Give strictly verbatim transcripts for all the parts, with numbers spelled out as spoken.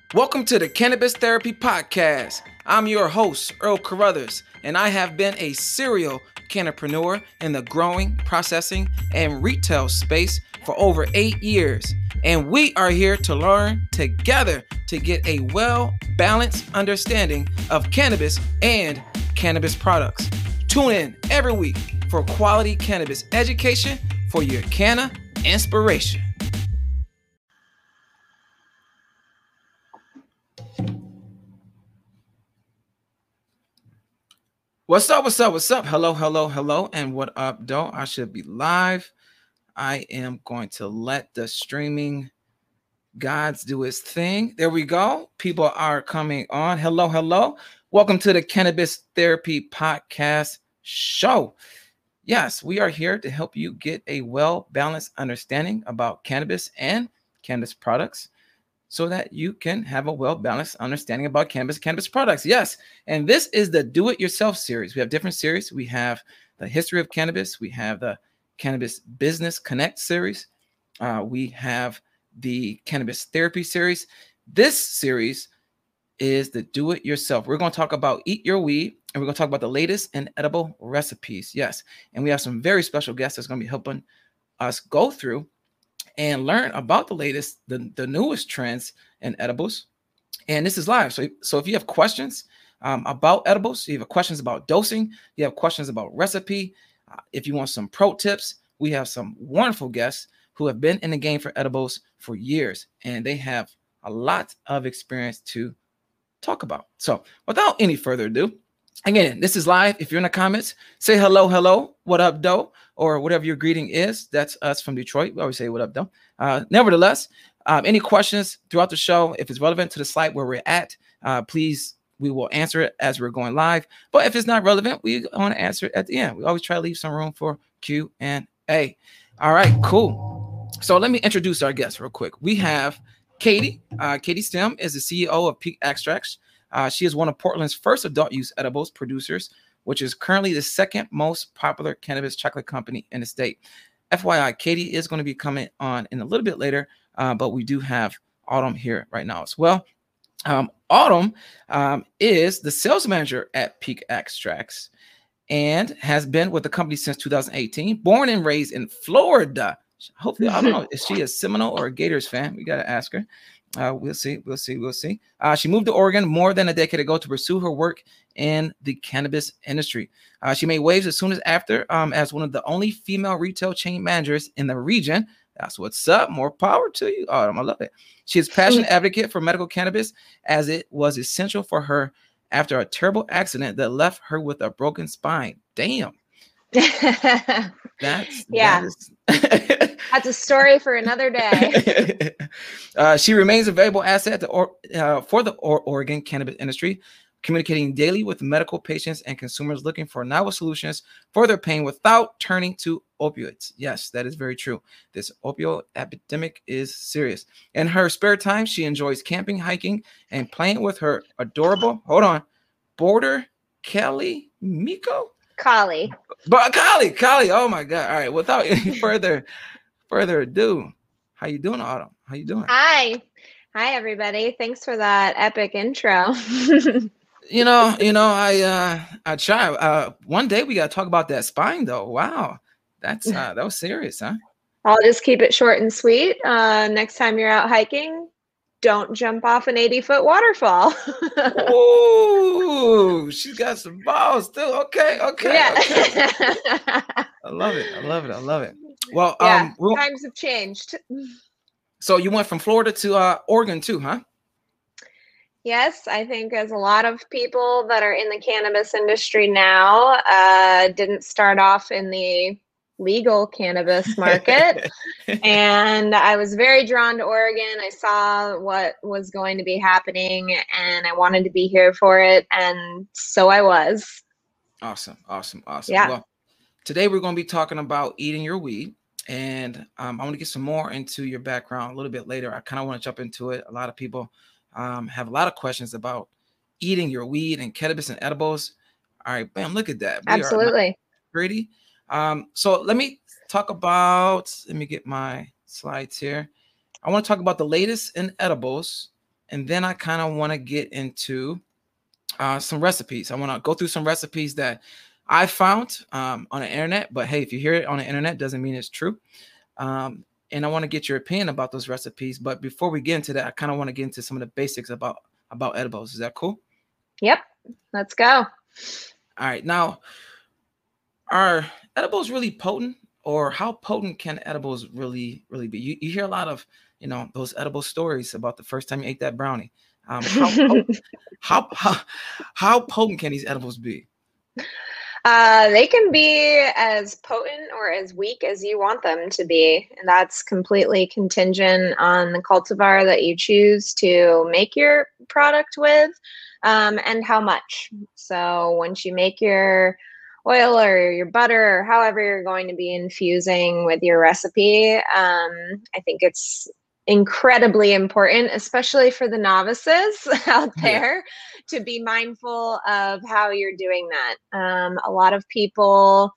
Welcome to the Cannabis Therapy Podcast. I'm your host, Earl Carruthers, and I have been a serial cannapreneur in the growing, processing, and retail space for over eight years. And we are here to learn together to get a well-balanced understanding of cannabis and cannabis products. Tune in every week for quality cannabis education for your canna inspiration. What's up? What's up? What's up? Hello, hello, hello, and what up, though? I should be live. I am going to let the streaming gods do its thing. There we go. People are coming on. Hello, hello. Welcome to the Cannabis Therapy Podcast show. Yes, we are here to help you get a well-balanced understanding about cannabis and cannabis products, so that you can have a well-balanced understanding about cannabis, cannabis products. Yes, and this is the Do-It-Yourself series. We have different series. We have the history of cannabis. We have the Cannabis Business Connect series. Uh, we have the Cannabis Therapy series. This series is the Do-It-Yourself. We're going to talk about Eat Your Weed, and we're going to talk about the latest in edible recipes. Yes, and we have some very special guests that's going to be helping us go through and learn about the latest, the, the newest trends in edibles. And this is live. So, so if you have questions um, about edibles, you have questions about dosing, you have questions about recipe, uh, if you want some pro tips, we have some wonderful guests who have been in the game for edibles for years, and they have a lot of experience to talk about. So without any further ado, again, this is live. If you're in the comments, say hello, hello, what up, doe, or whatever your greeting is. That's us from Detroit. We always say what up, doe. Uh, nevertheless, um, any questions throughout the show, if it's relevant to the slide where we're at, uh, please, we will answer it as we're going live. But if it's not relevant, we want to answer it at the end. We always try to leave some room for Q and A. All right, cool. So let me introduce our guests real quick. We have Katie. Uh, Katie Stem is the C E O of Peak Extracts. Uh, she is one of Portland's first adult use edibles producers, which is currently the second most popular cannabis chocolate company in the state. F Y I, Katie is going to be coming on in a little bit later, uh, but we do have Autumn here right now as well. Um, Autumn um, is the sales manager at Peak Extracts and has been with the company since two thousand eighteen. Born and raised in Florida. Hopefully, I don't know, is she a Seminole or a Gators fan? We got to ask her. Uh, we'll see. We'll see. We'll see. Uh, she moved to Oregon more than a decade ago to pursue her work in the cannabis industry. Uh, she made waves as soon as after um, as one of the only female retail chain managers in the region. That's what's up. More power to you, Autumn. I love it. She is a passionate advocate for medical cannabis, as it was essential for her after a terrible accident that left her with a broken spine. Damn. That's yeah. That is That's a story for another day. uh, she remains a valuable asset to or, uh, for the or- Oregon cannabis industry, communicating daily with medical patients and consumers looking for novel solutions for their pain without turning to opioids. Yes, that is very true. This opioid epidemic is serious. In her spare time, she enjoys camping, hiking, and playing with her adorable, hold on, border Kelly Miko? Collie. But Collie, Collie, oh my God. All right, without any further further ado, how you doing, Autumn? How you doing? Hi. Hi, everybody. Thanks for that epic intro. you know, you know, I uh I try. Uh one day we gotta talk about that spine though. Wow. That's uh that was serious, huh? I'll just keep it short and sweet. Uh next time you're out hiking, don't jump off an eighty foot waterfall. Oh, she's got some balls too. Okay, okay. Yeah. Okay. I love it. I love it. I love it. Well, yeah, um, we'll, times have changed. So you went from Florida to uh, Oregon too, huh? Yes, I think as a lot of people that are in the cannabis industry now, uh, didn't start off in the legal cannabis market. And I was very drawn to Oregon. I saw what was going to be happening and I wanted to be here for it. And so I was. Awesome. Awesome. Awesome. Yeah. Well, today we're going to be talking about eating your weed. And um, I want to get some more into your background a little bit later. I kind of want to jump into it. A lot of people um, have a lot of questions about eating your weed and cannabis and edibles. All right, bam, look at that. We Absolutely. Pretty. Um, so let me talk about, let me get my slides here. I want to talk about the latest in edibles and then I kind of want to get into uh, some recipes. I want to go through some recipes that I found um, on the internet. But hey, if you hear it on the internet, doesn't mean it's true. Um, and I want to get your opinion about those recipes. But before we get into that, I kind of want to get into some of the basics about about edibles. Is that cool? Yep, let's go. All right. Now, are edibles really potent, or how potent can edibles really, really be? You, you hear a lot of, you know, those edible stories about the first time you ate that brownie. Um, how, how, how, how potent can these edibles be? Uh, they can be as potent or as weak as you want them to be. And that's completely contingent on the cultivar that you choose to make your product with, um, and how much. So once you make your oil or your butter or however you're going to be infusing with your recipe, um, I think it's incredibly important, especially for the novices out there, yeah, to be mindful of how you're doing that. Um, a lot of people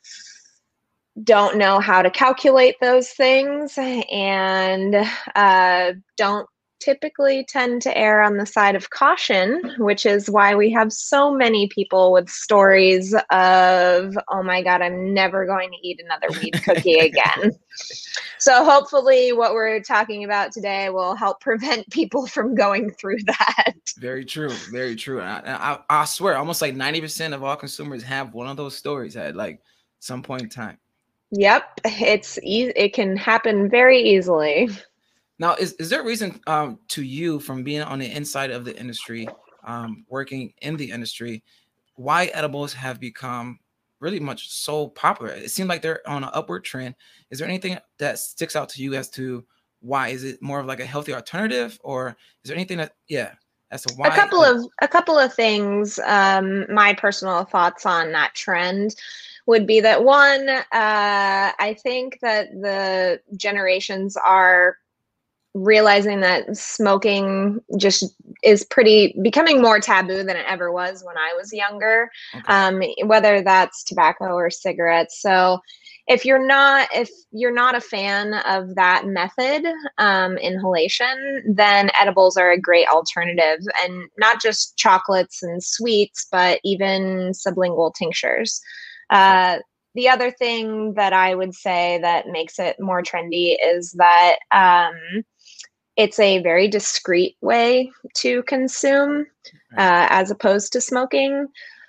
don't know how to calculate those things and uh, don't typically tend to err on the side of caution, which is why we have so many people with stories of, oh my God, I'm never going to eat another weed cookie again. So hopefully what we're talking about today will help prevent people from going through that. Very true. Very true. I, I, I swear, almost like ninety percent of all consumers have one of those stories at like some point in time. Yep. It's e- it can happen very easily. Now, is, is there a reason um, to you, from being on the inside of the industry, um, working in the industry, why edibles have become really much so popular? It seems like they're on an upward trend. Is there anything that sticks out to you as to why? Is it more of like a healthy alternative, or is there anything that, yeah, as to why? A couple of a couple of things. Um, my personal thoughts on that trend would be that one, uh, I think that the generations are realizing that smoking just is pretty becoming more taboo than it ever was when I was younger, okay. um, whether that's tobacco or cigarettes. So if you're not if you're not a fan of that method, um, inhalation, then edibles are a great alternative, and not just chocolates and sweets, but even sublingual tinctures. Uh, the other thing that I would say that makes it more trendy is that um, it's a very discreet way to consume, uh, as opposed to smoking.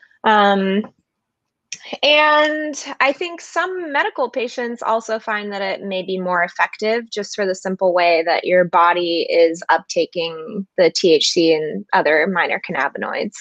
Um, and I think some medical patients also find that it may be more effective just for the simple way that your body is uptaking the T H C and other minor cannabinoids.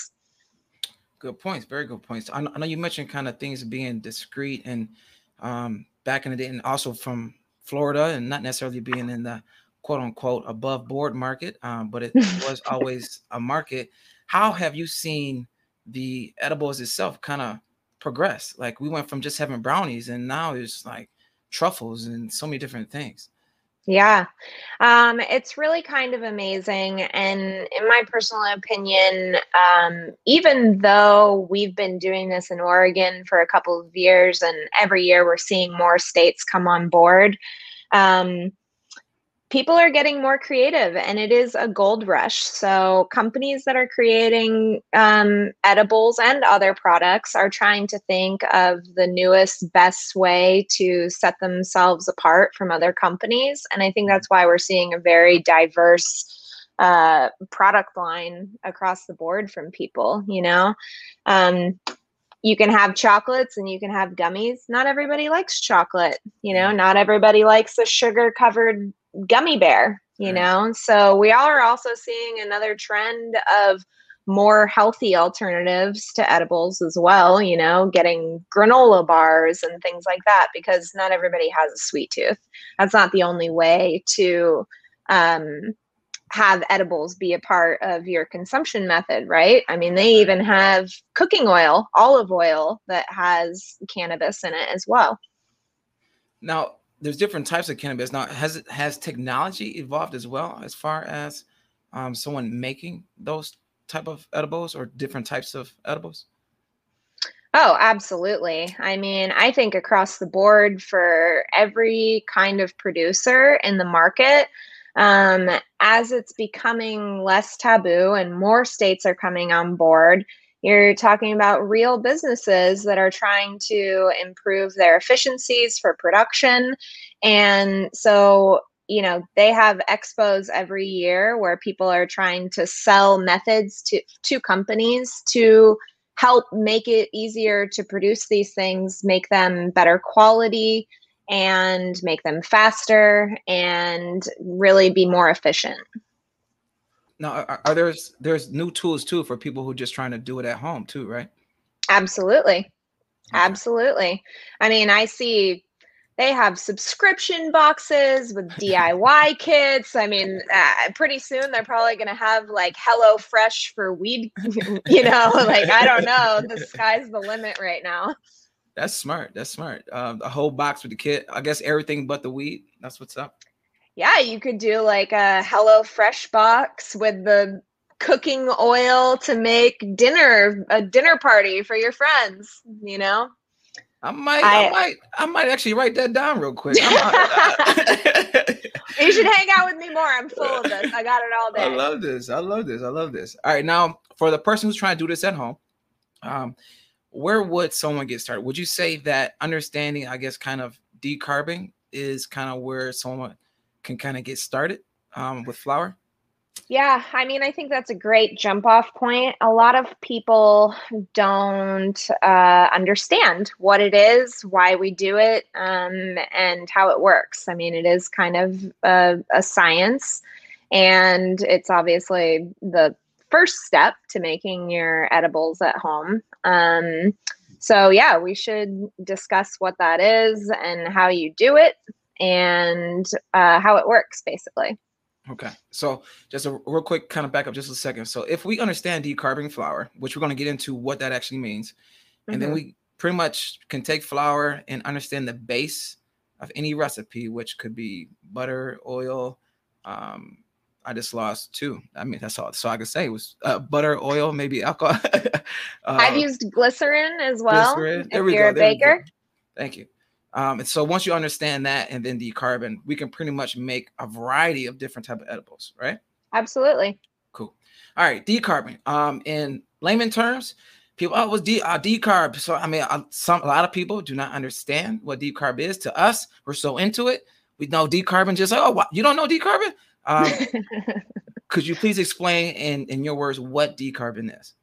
Good points. Very good points. I know you mentioned kind of things being discreet and um, back in the day, and also from Florida, and not necessarily being in the quote unquote above board market, um, but it was always a market. How have you seen the edibles itself kind of progress? Like, we went from just having brownies, and now it's like truffles and so many different things. Yeah, um, it's really kind of amazing. And in my personal opinion, um, even though we've been doing this in Oregon for a couple of years, and every year we're seeing more states come on board, um, people are getting more creative, and it is a gold rush. So companies that are creating um, edibles and other products are trying to think of the newest, best way to set themselves apart from other companies. And I think that's why we're seeing a very diverse uh, product line across the board from people, you know? Um, you can have chocolates and you can have gummies. Not everybody likes chocolate, you know, not everybody likes a sugar covered gummy bear, you right. know? So we are also seeing another trend of more healthy alternatives to edibles as well, you know, getting granola bars and things like that, because not everybody has a sweet tooth. That's not the only way to um, have edibles be a part of your consumption method, right? I mean, they even have cooking oil, olive oil, that has cannabis in it as well. Now, there's different types of cannabis. Now, has has technology evolved as well, as far as um, someone making those type of edibles, or different types of edibles? Oh, absolutely. I mean, I think across the board for every kind of producer in the market, Um, as it's becoming less taboo and more states are coming on board, you're talking about real businesses that are trying to improve their efficiencies for production. And so, you know, they have expos every year where people are trying to sell methods to, to companies to help make it easier to produce these things, make them better quality, and make them faster and really be more efficient. Now, are, are there's there's new tools too for people who are just trying to do it at home too, right? Absolutely. Okay. Absolutely. I mean, I see they have subscription boxes with D I Y kits. I mean, uh, pretty soon they're probably going to have like Hello Fresh for weed, you know, like, I don't know, the sky's the limit right now. That's smart. That's smart. Um, a whole box with the kit. I guess everything but the weed. That's what's up. Yeah, you could do like a Hello Fresh box with the cooking oil to make dinner, a dinner party for your friends, you know? I might, I, I might, I might actually write that down real quick. I'm, I, you should hang out with me more. I'm full of this. I got it all day. I love this. I love this. I love this. All right, now for the person who's trying to do this at home, um, where would someone get started? Would you say that understanding, I guess, kind of decarbing is kind of where someone can kind of get started um, with flour? Yeah, I mean, I think that's a great jump off point. A lot of people don't uh, understand what it is, why we do it, um, and how it works. I mean, it is kind of a, a science, and it's obviously the first step to making your edibles at home. Um, so yeah, we should discuss what that is and how you do it and uh, how it works, basically. Okay, so just a real quick kind of back up just a second. So if we understand decarbing flour, which we're going to get into what that actually means, mm-hmm. and then we pretty much can take flour and understand the base of any recipe, which could be butter, oil. Um, I just lost two. I mean, that's all. So I could say it was uh, butter, oil, maybe alcohol. uh, I've used glycerin as well. Glycerin. There if we you're go. a baker. Thank you. Um, and so once you understand that and then decarbon, we can pretty much make a variety of different type of edibles, right? Absolutely. Cool. All right, decarbon. Um, in layman terms, people, oh, it was de- uh, decarb. So I mean, uh, some a lot of people do not understand what decarb is. To us, we're so into it. We know decarbon. Just like, oh, what? You don't know decarbon? Um, could you please explain in in your words what decarbon is?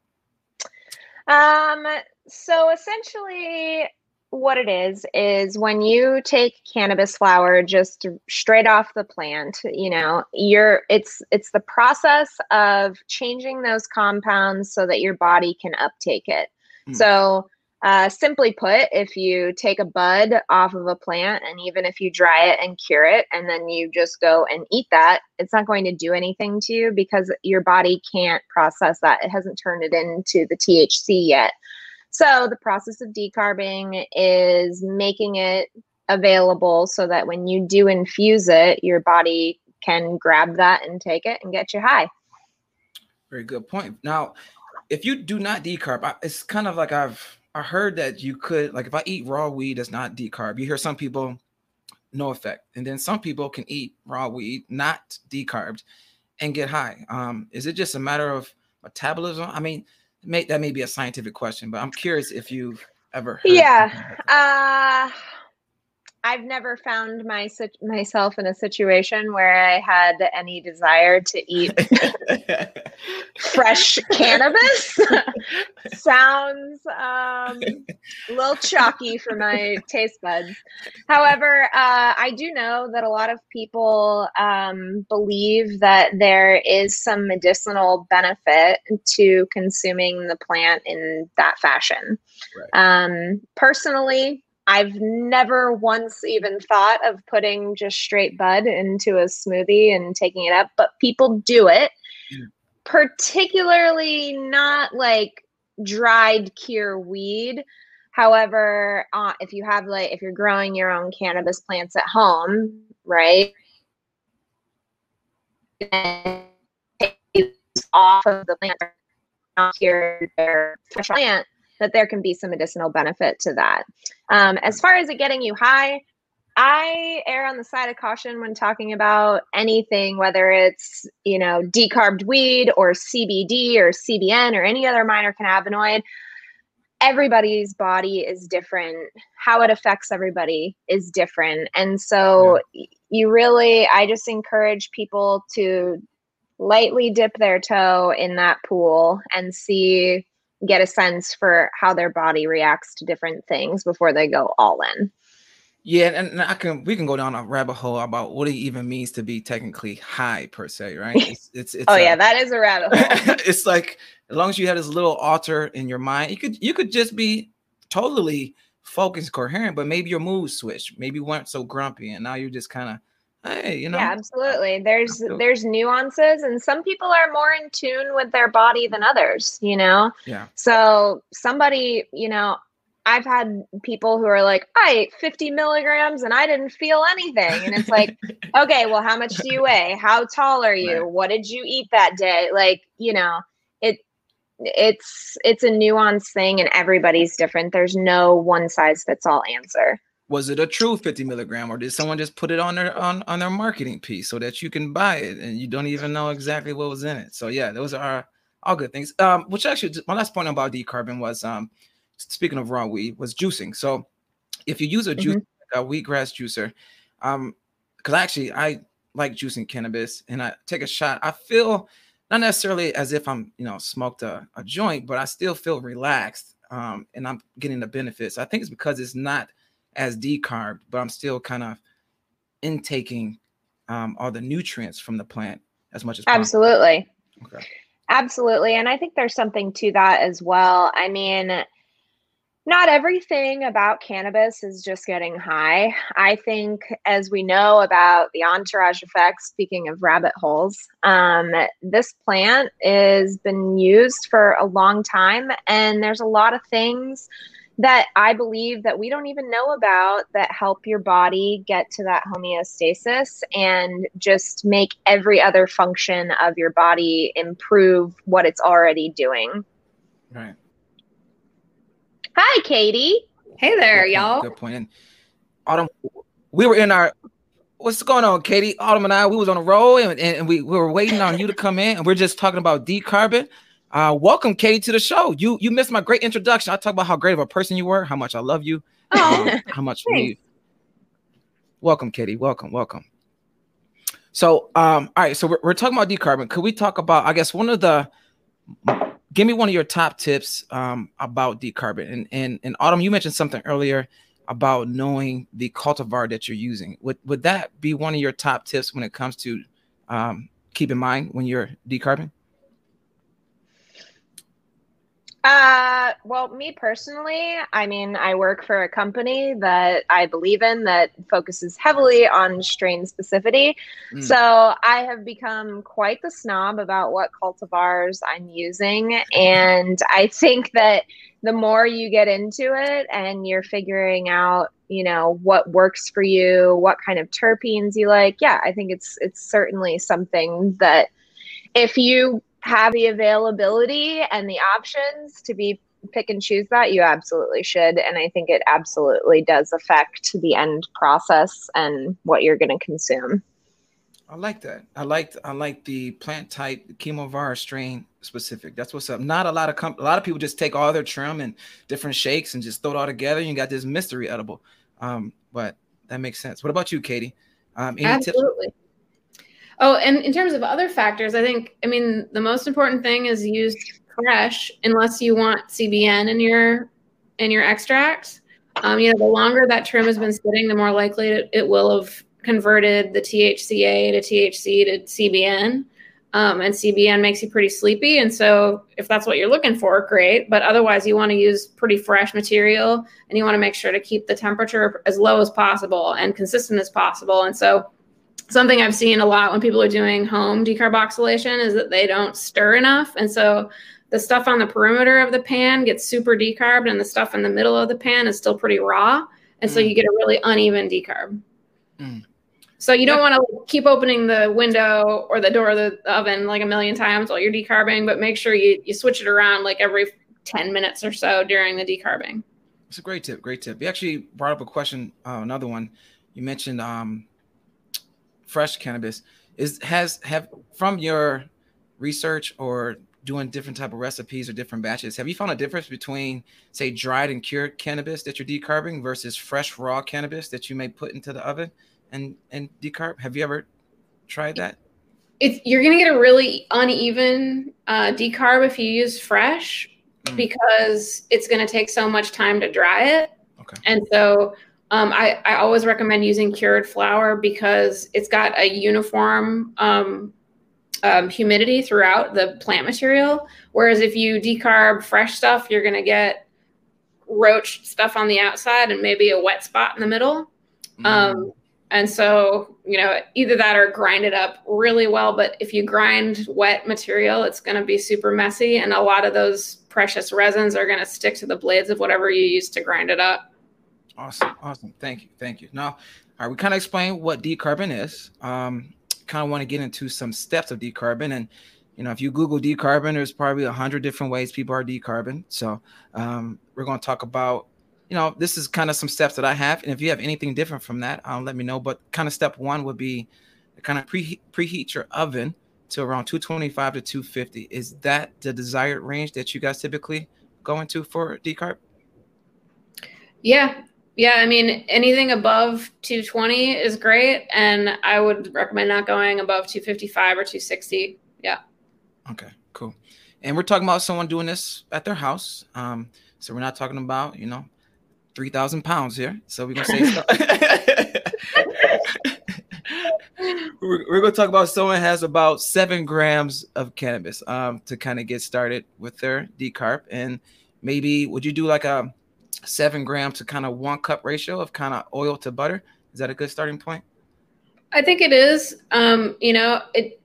Um. So essentially, what it is is when you take cannabis flower just straight off the plant, you know, you're it's it's the process of changing those compounds so that your body can uptake it. Mm. So uh, simply put, if you take a bud off of a plant and even if you dry it and cure it and then you just go and eat that, it's not going to do anything to you because your body can't process that. It hasn't turned it into the T H C yet. So the process of decarbing is making it available so that when you do infuse it, your body can grab that and take it and get you high. Very good point. Now, if you do not decarb, it's kind of like I've I heard that you could, like if I eat raw weed, it's not decarb. You hear some people, no effect. And then some people can eat raw weed, not decarbed, and get high. Um, is it just a matter of metabolism? I mean, May, that may be a scientific question, but I'm curious if you've ever heard. Yeah. Uh, I've never found my myself in a situation where I had any desire to eat fresh cannabis. Sounds um, a little chalky for my taste buds. However, uh, I do know that a lot of people um, believe that there is some medicinal benefit to consuming the plant in that fashion. Right. Um, personally, I've never once even thought of putting just straight bud into a smoothie and taking it up, but people do it, yeah. Particularly not like dried cure weed. However, uh, if you have like, if you're growing your own cannabis plants at home, right? And take off of the plant, cure their plant, that there can be some medicinal benefit to that. Um, as far as it getting you high, I err on the side of caution when talking about anything, whether it's, you know, decarbed weed or C B D or C B N or any other minor cannabinoid. Everybody's body is different. How it affects everybody is different. And so yeah. you really, I just encourage people to lightly dip their toe in that pool and see, get a sense for how their body reacts to different things before they go all in. Yeah, and I can we can go down a rabbit hole about what it even means to be technically high per se, right? It's it's, it's oh a, yeah, that is a rabbit hole. It's like as long as you have this little altar in your mind, you could you could just be totally focused, coherent, but maybe your mood switched. Maybe you weren't so grumpy, and now you're just kind of, hey, you know. Yeah, absolutely. There's there's nuances, and some people are more in tune with their body than others. You know. Yeah. So somebody, you know. I've had people who are like, I ate fifty milligrams and I didn't feel anything. And it's like, okay, well, how much do you weigh? How tall are you? Right. What did you eat that day? Like, you know, it, it's, it's a nuanced thing and everybody's different. There's no one size fits all answer. Was it a true fifty milligram, or did someone just put it on their, on, on their marketing piece so that you can buy it and you don't even know exactly what was in it? So yeah, those are all good things. Um, which actually, my last point about decarbon was, um, speaking of raw weed, was juicing. So if you use a juice, mm-hmm. like a wheatgrass juicer, um, because actually I like juicing cannabis and I take a shot, I feel not necessarily as if I'm, you know, smoked a, a joint, but I still feel relaxed um, and I'm getting the benefits. I think it's because it's not as decarbed, but I'm still kind of intaking um, all the nutrients from the plant as much as possible. Absolutely. Okay. Absolutely. And I think there's something to that as well. I mean, not everything about cannabis is just getting high. I think, as we know about the entourage effect, speaking of rabbit holes, um, this plant has been used for a long time. And there's a lot of things that I believe that we don't even know about that help your body get to that homeostasis and just make every other function of your body improve what it's already doing. Right. Hi, Katie. Hey there, good y'all. Good point. And Autumn, we were in our, what's going on, Katie? Autumn and I, we was on a roll and, and we, we were waiting on you to come in, and we're just talking about decarbon. Uh, welcome, Katie, to the show. You you missed my great introduction. I talked about how great of a person you were, how much I love you, oh, um, how much we. Welcome, Katie. Welcome, welcome. So, um, all right. So we're, we're talking about decarbon. Could we talk about, I guess, one of the. Give me one of your top tips um, about decarbon. And, and, and Autumn, you mentioned something earlier about knowing the cultivar that you're using. Would, would that be one of your top tips when it comes to um, keep in mind when you're decarbon? Uh, well, me personally, I mean, I work for a company that I believe in that focuses heavily on strain specificity. Mm. So I have become quite the snob about what cultivars I'm using. And I think that the more you get into it and you're figuring out, you know, what works for you, what kind of terpenes you like. Yeah, I think it's, it's certainly something that if you have the availability and the options to be pick and choose that, you absolutely should. And I think it absolutely does affect the end process and what you're going to consume. I like that. I like I like the plant type, the chemovar strain specific. That's what's up. Not a lot of comp- a lot of people just take all their trim and different shakes and just throw it all together. You got this mystery edible. Um, but that makes sense. What about you, Katie? Um, any absolutely. tips? Oh, and in terms of other factors, I think, I mean, the most important thing is use fresh, unless you want C B N in your in your extracts. Um, you know, the longer that trim has been sitting, the more likely it, it will have converted the T H C A to T H C to C B N. Um, and C B N makes you pretty sleepy. And so if that's what you're looking for, great. But otherwise, you want to use pretty fresh material, and you want to make sure to keep the temperature as low as possible and consistent as possible. And so something I've seen a lot when people are doing home decarboxylation is that they don't stir enough. And so the stuff on the perimeter of the pan gets super decarbed, and the stuff in the middle of the pan is still pretty raw. And mm. so you get a really uneven decarb. Mm. So you don't want to keep opening the window or the door of the oven like a million times while you're decarbing, but make sure you, you switch it around like every ten minutes or so during the decarbing. It's a great tip. Great tip. You actually brought up a question, uh, another one. you mentioned um, fresh cannabis. Is has have from your research or doing different type of recipes or different batches, have you found a difference between, say, dried and cured cannabis that you're decarbing versus fresh raw cannabis that you may put into the oven and and decarb? Have you ever tried that? It's, you're going to get a really uneven uh, decarb if you use fresh mm. because it's going to take so much time to dry it. Okay. And so um, I, I always recommend using cured flower because it's got a uniform um, um, humidity throughout the plant material. Whereas if you decarb fresh stuff, you're going to get roach stuff on the outside and maybe a wet spot in the middle. Mm. Um, and so, you know, either that or grind it up really well. But if you grind wet material, it's going to be super messy. And a lot of those precious resins are going to stick to the blades of whatever you use to grind it up. Awesome. Awesome. Thank you. Thank you. Now, all right, we kind of explained what decarbing is. Um, kind of want to get into some steps of decarbing. And, you know, if you Google decarbing, there's probably a hundred different ways people are decarbing. So um, we're going to talk about, you know, this is kind of some steps that I have. And if you have anything different from that, um, let me know. But kind of step one would be kind of preheat, preheat your oven to around two twenty-five to two fifty. Is that the desired range that you guys typically go into for decarb? Yeah. Yeah. I mean, anything above two twenty is great. And I would recommend not going above two fifty-five or two sixty. Yeah. Okay, cool. And we're talking about someone doing this at their house. Um, so we're not talking about, you know, three thousand pounds here. So we're going to say stuff. we're, we're going to talk about someone has about seven grams of cannabis um, to kind of get started with their decarb. And maybe would you do like a seven gram to kind of one cup ratio of kind of oil to butter? Is that a good starting point? I think it is. Um, you know, it,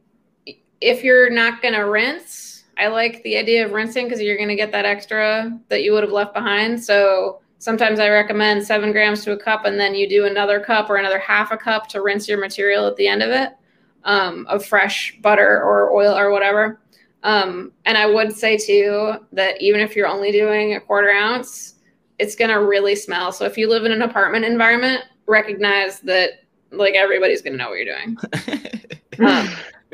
if you're not going to rinse, I like the idea of rinsing because you're going to get that extra that you would have left behind. So sometimes I recommend seven grams to a cup, and then you do another cup or another half a cup to rinse your material at the end of it, um, of fresh butter or oil or whatever. Um, and I would say too, that even if you're only doing a quarter ounce, it's going to really smell. So if you live in an apartment environment, recognize that like everybody's going to know what you're doing. um,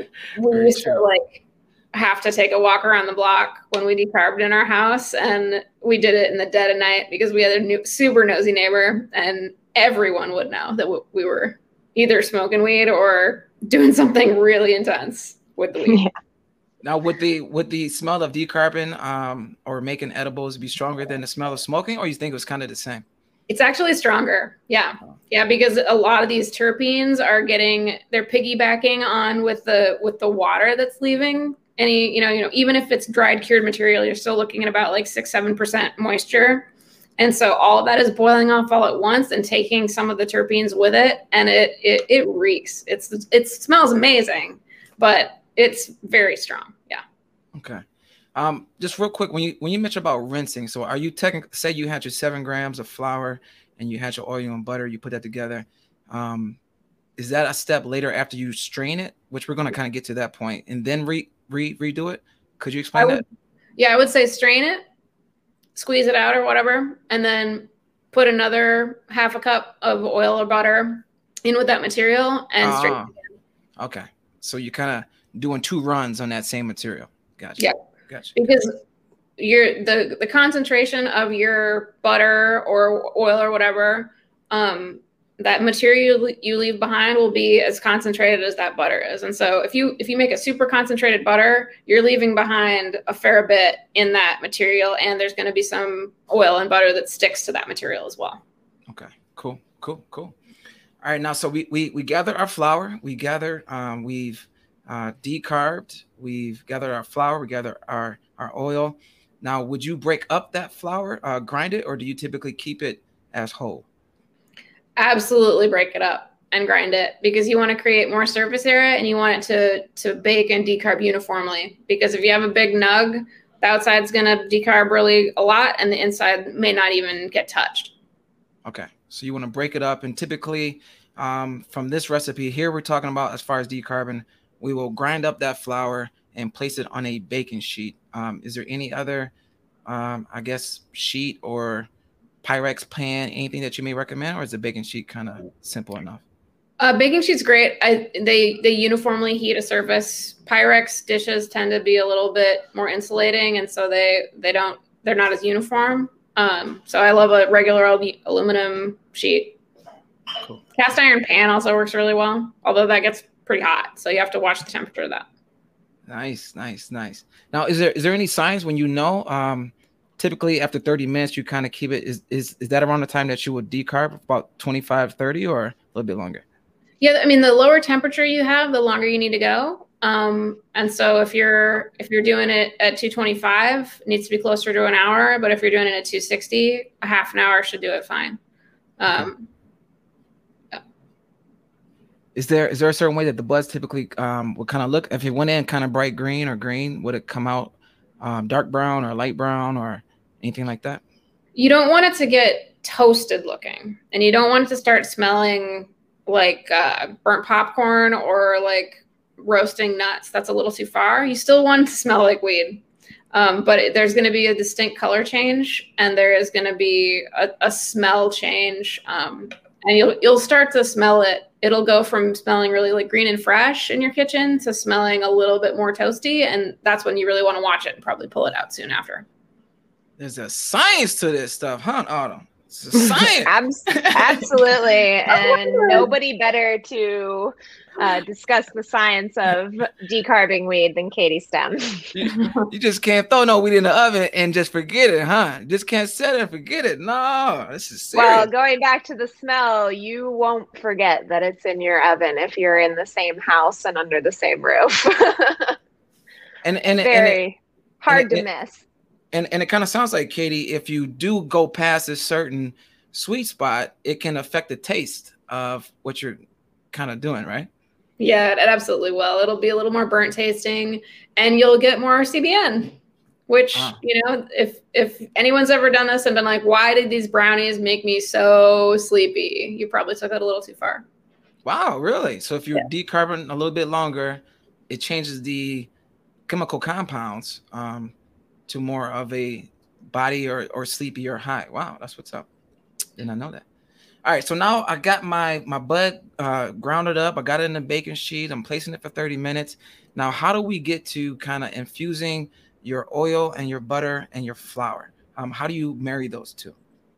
we Very used true. to like have to take a walk around the block when we decarbed in our house, and we did it in the dead of night because we had a new, super nosy neighbor, and everyone would know that w- we were either smoking weed or doing something really intense with the weed. Yeah. Now, would the would the smell of decarbon um, or making edibles be stronger than the smell of smoking, or you think it was kind of the same? It's actually stronger. Yeah. Yeah. Because a lot of these terpenes are getting, they're piggybacking on with the, with the water that's leaving any, you know, you know, even if it's dried cured material, you're still looking at about like six, seven percent moisture. And so all of that is boiling off all at once and taking some of the terpenes with it. And it, it, it reeks. It's, it smells amazing, but it's very strong. Yeah. Okay. Um, just real quick, when you when you mention about rinsing, so are you technically, say you had your seven grams of flour and you had your oil and butter, you put that together. Um, is that a step later after you strain it, which we're going to kind of get to that point, and then re, re redo it? Could you explain would, that? Yeah, I would say strain it, squeeze it out or whatever, and then put another half a cup of oil or butter in with that material and uh, strain it again. Okay. So you're kind of doing two runs on that same material. Gotcha. Yeah. Gotcha. Because your the the concentration of your butter or oil or whatever, um, that material you leave behind will be as concentrated as that butter is. And so if you if you make a super concentrated butter, you're leaving behind a fair bit in that material, and there's going to be some oil and butter that sticks to that material as well. Okay. Cool. Cool. Cool. All right. Now, so we we we gather our flour. We gather. Um, we've uh, decarbed. We've gathered our flour. We gather our our oil. Now, would you break up that flour, uh, grind it, or do you typically keep it as whole? Absolutely break it up and grind it, because you want to create more surface area and you want it to to bake and decarb uniformly. Because if you have a big nug, the outside's going to decarb really a lot and the inside may not even get touched. Okay, so you want to break it up, and typically um, from this recipe here, we're talking about as far as decarbon, we will grind up that flour and place it on a baking sheet. Um, is there any other, um, I guess, sheet or Pyrex pan, anything that you may recommend, or is the baking sheet kind of simple enough? Uh, baking sheet's great. I they they uniformly heat a surface. Pyrex dishes tend to be a little bit more insulating, and so they they don't they're not as uniform. Um, so I love a regular aluminum sheet. Cool. Cast iron pan also works really well, although that gets pretty hot, so you have to watch the temperature of that. Nice, nice, nice. Now, is there is there any signs when you know? Um, typically after thirty minutes, you kind of keep it. Is is is that around the time that you would decarb, about twenty-five, thirty, or a little bit longer? Yeah, I mean, the lower temperature you have, the longer you need to go. Um, and so if you're if you're doing it at two twenty-five, it needs to be closer to an hour. But if you're doing it at two sixty, a half an hour should do it fine. Um, okay. yeah. Is there is there a certain way that the buds typically um, would kind of look? If it went in kind of bright green or green, would it come out um, dark brown or light brown or anything like that? You don't want it to get toasted looking, and you don't want it to start smelling like uh, burnt popcorn or like roasting nuts. That's a little too far. You still want it to smell like weed. Um, but it, there's going to be a distinct color change, and there is going to be a, a smell change. Um, and you'll, you'll start to smell it. It'll go from smelling really like green and fresh in your kitchen to smelling a little bit more toasty. And that's when you really want to watch it and probably pull it out soon after. There's a science to this stuff, huh, Autumn? It's a science. Absolutely. And nobody better to uh, discuss the science of decarbing weed than Katie Stem. you, you just can't throw no weed in the oven and just forget it, huh? You just can't set it and forget it. No, this is serious. Well, going back to the smell, you won't forget that it's in your oven if you're in the same house and under the same roof. and and very and it, hard and to it, miss. And and it kind of sounds like, Katie, if you do go past a certain sweet spot, it can affect the taste of what you're kind of doing, right? Yeah, it absolutely will. It'll be a little more burnt tasting, and you'll get more C B N, which, ah. you know, if if anyone's ever done this and been like, why did these brownies make me so sleepy? You probably took it a little too far. Wow, really? So if you're yeah. decarbing a little bit longer, it changes the chemical compounds um, to more of a body or, or sleepy or high. Wow, that's what's up. Didn't I know that? All right, so now I got my, my bud uh, grounded up. I got it in the baking sheet. I'm placing it for thirty minutes. Now, how do we get to kind of infusing your oil and your butter and your flour? Um, how do you marry those two?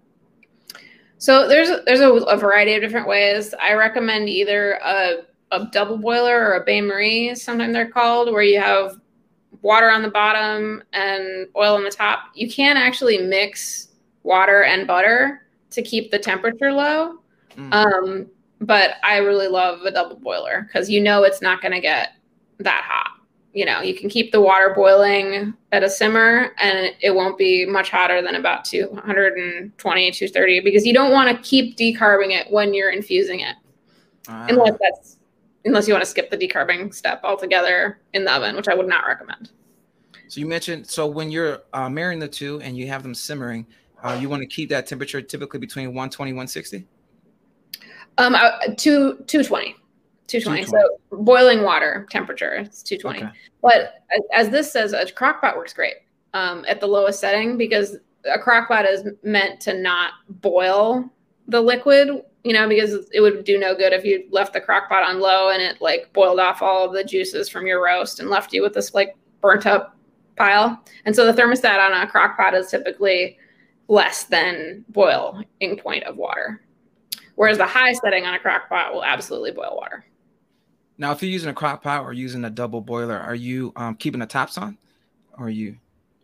So there's there's a, a variety of different ways. I recommend either a, a double boiler or a bain-marie, sometimes they're called, where you have water on the bottom and oil on the top. You can actually mix water and butter to keep the temperature low. Mm. Um, but I really love a double boiler because you know it's not going to get that hot. You know, you can keep the water boiling at a simmer and it won't be much hotter than about two twenty, two thirty, because you don't want to keep decarbing it when you're infusing it. Uh, unless that's unless you want to skip the decarbing step altogether in the oven, which I would not recommend. So you mentioned, so when you're uh, marrying the two and you have them simmering, uh, you want to keep that temperature typically between one twenty, one sixty? Um, uh, two, two twenty. two twenty. So boiling water temperature, it's two twenty. Okay. But as this says, a crock pot works great um, at the lowest setting, because a crock pot is meant to not boil the liquid, you know, because it would do no good if you left the crock pot on low and it like boiled off all of the juices from your roast and left you with this like burnt up pile. And so the thermostat on a crock pot is typically less than boiling point of water. Whereas the high setting on a crock pot will absolutely boil water. Now, if you're using a crock pot or using a double boiler, are you um, keeping the tops on, or are you?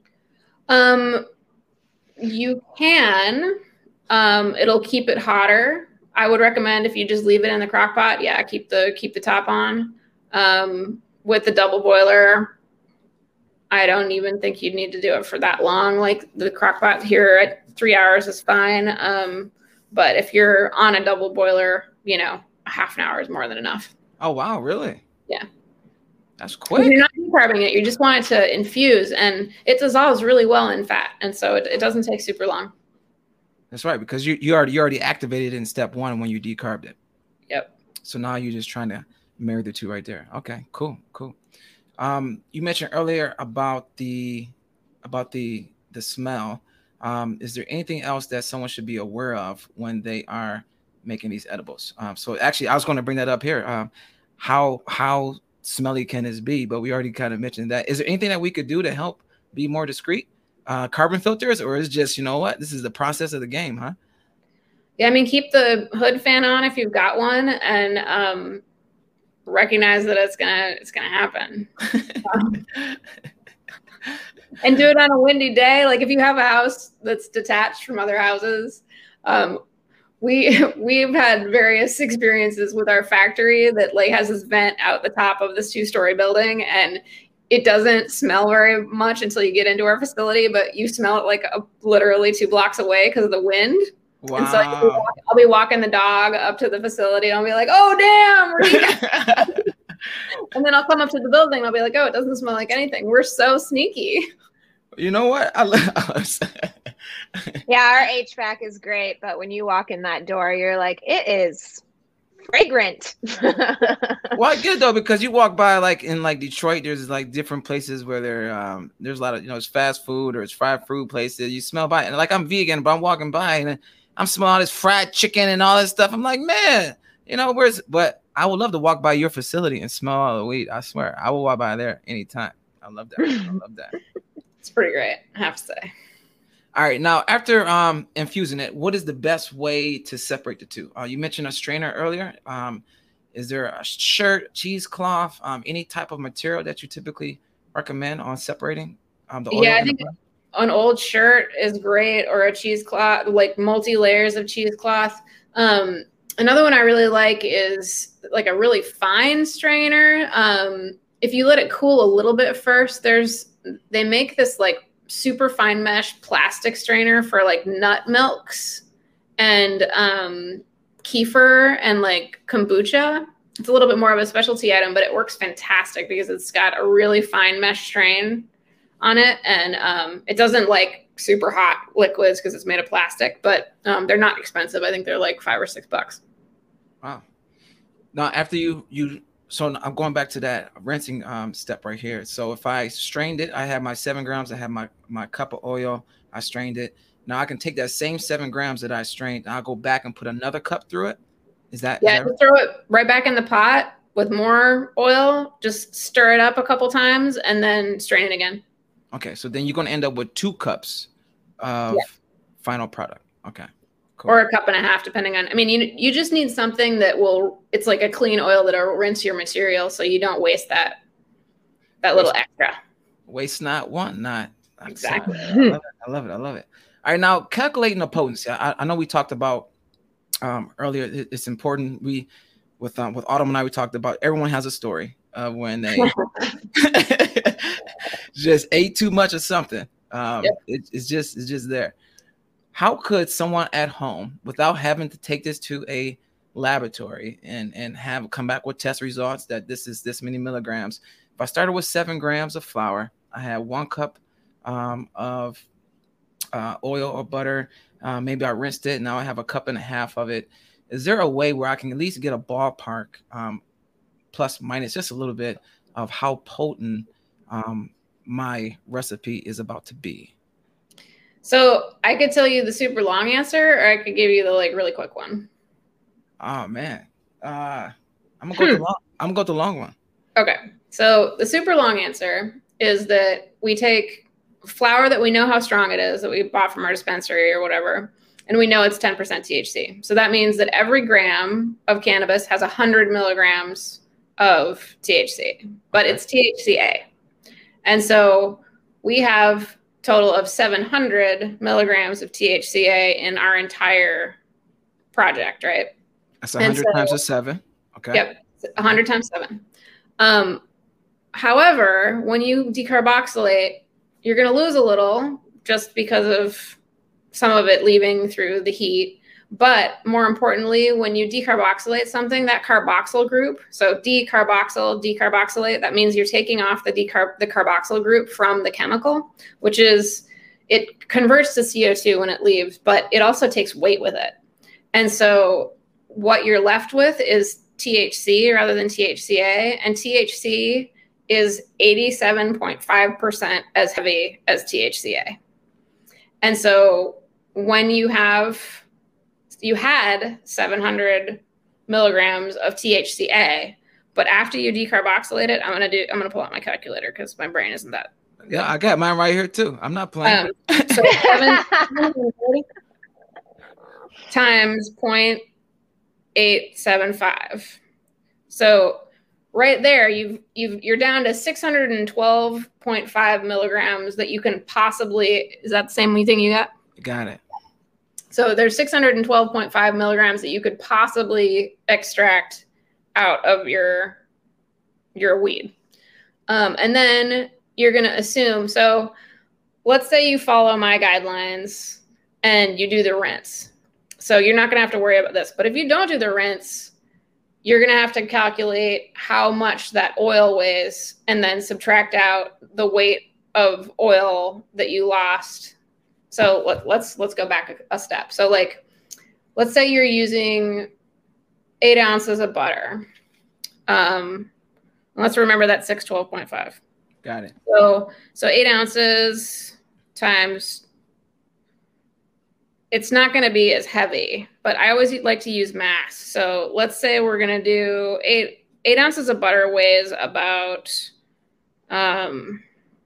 Um, you can. Um, it'll keep it hotter. I would recommend if you just leave it in the crock pot, yeah, keep the keep the top on. Um, with the double boiler, I don't even think you'd need to do it for that long. Like the crock pot here at three hours is fine. Um, but if you're on a double boiler, you know, a half an hour is more than enough. Oh, wow. Really? Yeah. That's quick. You're not decarbing it. You just want it to infuse, and it dissolves really well in fat. And so it, it doesn't take super long. That's right. Because you, you already, you already activated in step one when you decarbed it. Yep. So now you're just trying to marry the two right there. Okay, cool. Cool. Um, you mentioned earlier about the, about the, the smell. Um, is there anything else that someone should be aware of when they are making these edibles? Um, so actually, I was going to bring that up here. Um, how how smelly can this be? But we already kind of mentioned that. Is there anything that we could do to help be more discreet? Uh, carbon filters, or is it just, you know what, this is the process of the game, huh? Yeah, I mean, keep the hood fan on if you've got one, and um, recognize that it's gonna it's gonna happen. um, and do it on a windy day. Like if you have a house that's detached from other houses, um, we we've had various experiences with our factory that like has this vent out the top of this two-story building, and it doesn't smell very much until you get into our facility, but you smell it like a, literally two blocks away because of the wind. Wow. And so like, I'll, be walk, I'll be walking the dog up to the facility and I'll be like, oh, damn. And then I'll come up to the building and I'll be like, oh, it doesn't smell like anything. We're so sneaky. You know what? I love Yeah, our H V A C is great, but when you walk in that door, you're like, it is fragrant. Well, I get though, because you walk by like in like Detroit, there's like different places where there um there's a lot of, you know, it's fast food or it's fried food places. You smell by it, and like I'm vegan, but I'm walking by and I'm smelling all this fried chicken and all this stuff. I'm like, man, you know, where's, but I would love to walk by your facility and smell all the weed. I swear, I will walk by there anytime. I love that. I love that. It's pretty great, I have to say. All right, now after um infusing it, what is the best way to separate the two? Uh, you mentioned a strainer earlier. Um, is there a shirt, cheesecloth, um, any type of material that you typically recommend on separating um, the oil? Yeah, I think an old shirt is great, or a cheesecloth, like multi layers of cheesecloth. Um, another one I really like is like a really fine strainer. Um, if you let it cool a little bit first, there's they make this like super fine mesh plastic strainer for like nut milks and um, kefir and like kombucha. It's a little bit more of a specialty item, but it works fantastic because it's got a really fine mesh strain on it, and um, it doesn't like super hot liquids because it's made of plastic, but um, they're not expensive. I think they're like five or six bucks. Wow. Now, after you you so I'm going back to that rinsing um, step right here. So if I strained it, I have my seven grams. I have my my cup of oil. I strained it. Now I can take that same seven grams that I strained, and I'll go back and put another cup through it. Is that yeah? Is that just throw it right back in the pot with more oil. Just stir it up a couple times and then strain it again. Okay, so then you're going to end up with two cups of yeah. final product. Okay. Cool. Or a cup and a half, depending on, I mean, you you just need something that will, it's like a clean oil that'll rinse your material so you don't waste that, that little waste, extra. Waste not, want not. Exactly. I love it. I love it. I love it. All right, now calculating the potency. I, I know we talked about um, earlier, it, it's important. We, with um, with Autumn and I, we talked about everyone has a story of when they just ate too much of something. Um, yep. it, it's just, it's just there. How could someone at home, without having to take this to a laboratory and, and have come back with test results that this is this many milligrams? If I started with seven grams of flour, I had one cup um, of uh, oil or butter. Uh, maybe I rinsed it. Now I have a cup and a half of it. Is there a way where I can at least get a ballpark, um, plus minus just a little bit, of how potent um, my recipe is about to be? So I could tell you the super long answer, or I could give you the like really quick one. Oh man, uh, I'm gonna go. Hmm. The long, I'm gonna go the long one. Okay, so the super long answer is that we take flour that we know how strong it is, that we bought from our dispensary or whatever, and we know it's ten percent T H C. So that means that every gram of cannabis has one hundred milligrams of T H C, but it's T H C A, and so we have total of seven hundred milligrams of T H C A in our entire project, right? That's one hundred so, times a seven. Okay. Yep, one hundred times seven. Um, however, when you decarboxylate, you're going to lose a little just because of some of it leaving through the heat. But more importantly, when you decarboxylate something, that carboxyl group, so decarboxyl, decarboxylate, that means you're taking off the decarb the carboxyl group from the chemical, which is, it converts to C O two when it leaves, but it also takes weight with it. And so what you're left with is T H C rather than T H C A, and T H C is eighty-seven point five percent as heavy as T H C A. And so when you have, you had seven hundred milligrams of T H C A, but after you decarboxylate it, I'm going to do, I'm going to pull out my calculator because my brain isn't that. Yeah, I got mine right here too. I'm not playing. Um, so seven times zero point eight seven five. So right there, you've you've you're down to six hundred twelve point five milligrams that you can possibly. Is that the same thing you got? Got it. So there's six hundred twelve point five milligrams that you could possibly extract out of your your weed, um, and then you're going to assume. So let's say you follow my guidelines and you do the rinse. So you're not going to have to worry about this. But if you don't do the rinse, you're going to have to calculate how much that oil weighs and then subtract out the weight of oil that you lost. So let, let's let's go back a, a step. So like, let's say you're using eight ounces of butter. Um, let's remember that six twelve point five. Got it. So so eight ounces times, it's not going to be as heavy, but I always like to use mass. So let's say we're going to do eight, eight ounces of butter weighs about, um,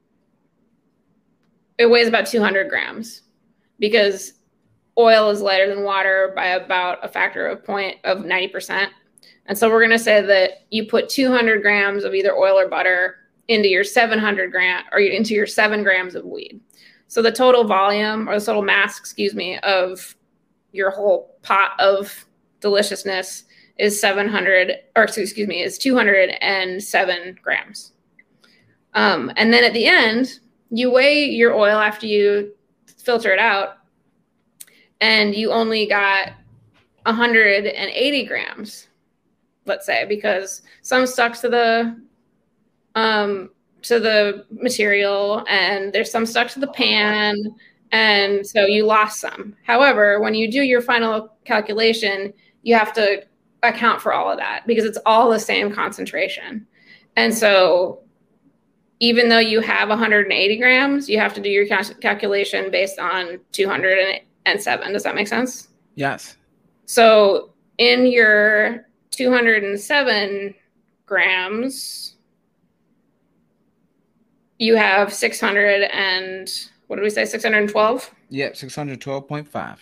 it weighs about two hundred grams because oil is lighter than water by about a factor of point of ninety percent. And so we're going to say that you put two hundred grams of either oil or butter into your seven hundred gram or into your seven grams of weed. So the total volume or the total mass, excuse me, of your whole pot of deliciousness is seven hundred, or excuse me, is two hundred seven grams. Um, and then at the end, you weigh your oil after you filter it out, and you only got one hundred eighty grams, let's say, because some stuck to the um, to the material and there's some stuck to the pan. And so you lost some. However, when you do your final calculation, you have to account for all of that because it's all the same concentration. And so even though you have one hundred eighty grams, you have to do your cal- calculation based on two hundred seven. Does that make sense? Yes. So in your two hundred seven grams, you have six hundred and what did we say? six hundred twelve? Yep, six hundred twelve point five.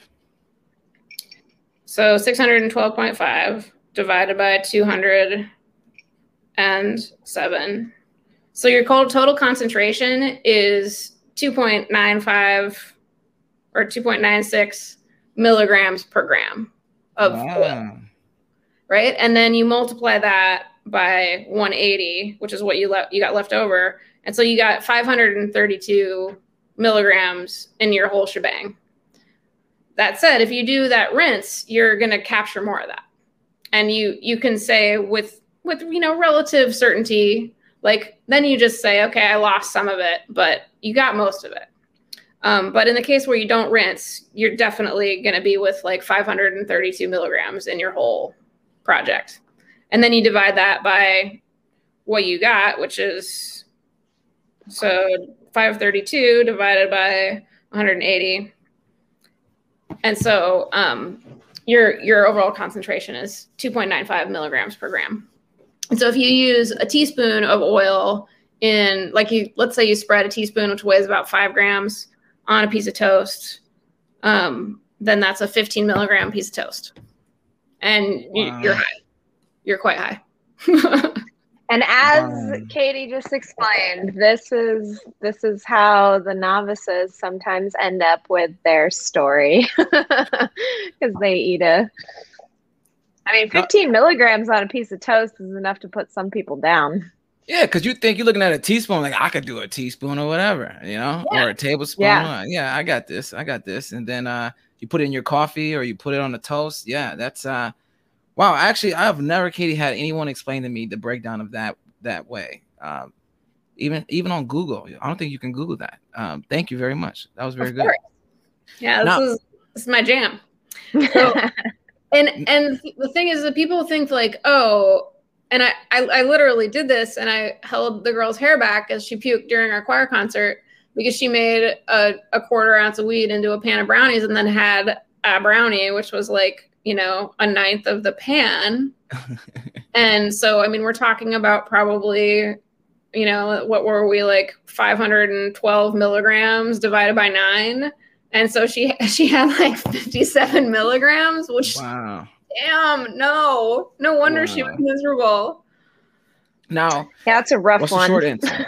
So six hundred twelve point five divided by two hundred seven. So your total concentration is two point nine five or two point nine six milligrams per gram of wow. oil, right? And then you multiply that by one hundred eighty, which is what you le- you got left over. And so you got five hundred thirty-two milligrams in your whole shebang. That said, if you do that rinse, you're going to capture more of that. And you you can say with, with you know, relative certainty, like then you just say, okay, I lost some of it, but you got most of it. Um, but in the case where you don't rinse, you're definitely going to be with like five hundred thirty-two milligrams in your whole project. And then you divide that by what you got, which is, so five hundred thirty-two divided by one hundred eighty. And so um, your, your overall concentration is two point nine five milligrams per gram. And so if you use a teaspoon of oil in, like you, let's say you spread a teaspoon, which weighs about five grams on a piece of toast, um, then that's a fifteen milligram piece of toast. And wow. you're high. You're quite high. And as Katie just explained, this is this is how the novices sometimes end up with their story because they eat a. I mean, fifteen milligrams on a piece of toast is enough to put some people down. Yeah, because you think you're looking at a teaspoon, like I could do a teaspoon or whatever, you know, yeah. or a tablespoon. Yeah. yeah, I got this. I got this. And then uh, you put it in your coffee or you put it on the toast. Yeah, that's uh. Wow, actually, I've never, Katie, had anyone explain to me the breakdown of that that way. Um, even even on Google, I don't think you can Google that. Um, thank you very much. That was very good. Yeah, this now, is this is my jam. So, and and the thing is that people think like, oh, and I, I I literally did this, and I held the girl's hair back as she puked during our choir concert. because she made a, a quarter ounce of weed into a pan of brownies and then had a brownie, which was like, you know, a ninth of the pan. And so, I mean, we're talking about probably, you know, what were we, like five hundred twelve milligrams divided by nine. And so she, she had like fifty-seven milligrams, which, wow. damn, no, no wonder wow. she was miserable. Now, yeah, that's a rough what's one. The short answer?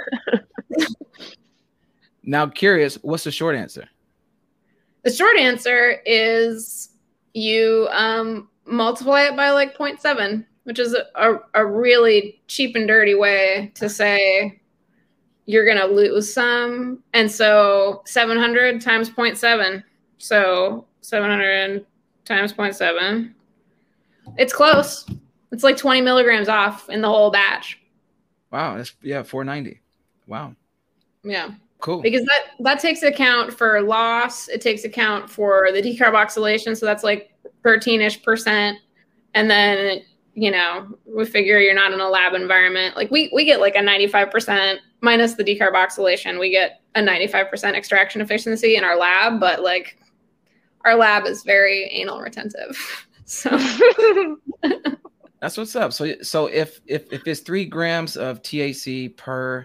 Now, curious, what's the short answer? The short answer is you um, multiply it by like zero point seven, which is a, a really cheap and dirty way to say you're going to lose some. And so seven hundred times zero point seven. So seven hundred times zero point seven. It's close. It's like twenty milligrams off in the whole batch. Wow. That's, yeah, four ninety. Wow. Yeah. Cool. Because that, that takes account for loss. It takes account for the decarboxylation. So that's like thirteen-ish percent. And then, you know, we figure you're not in a lab environment. Like we, we get like a ninety-five percent minus the decarboxylation. We get a ninety-five percent extraction efficiency in our lab. But like our lab is very anal retentive. So that's what's up. So, so if, if, if it's three grams of T H C per,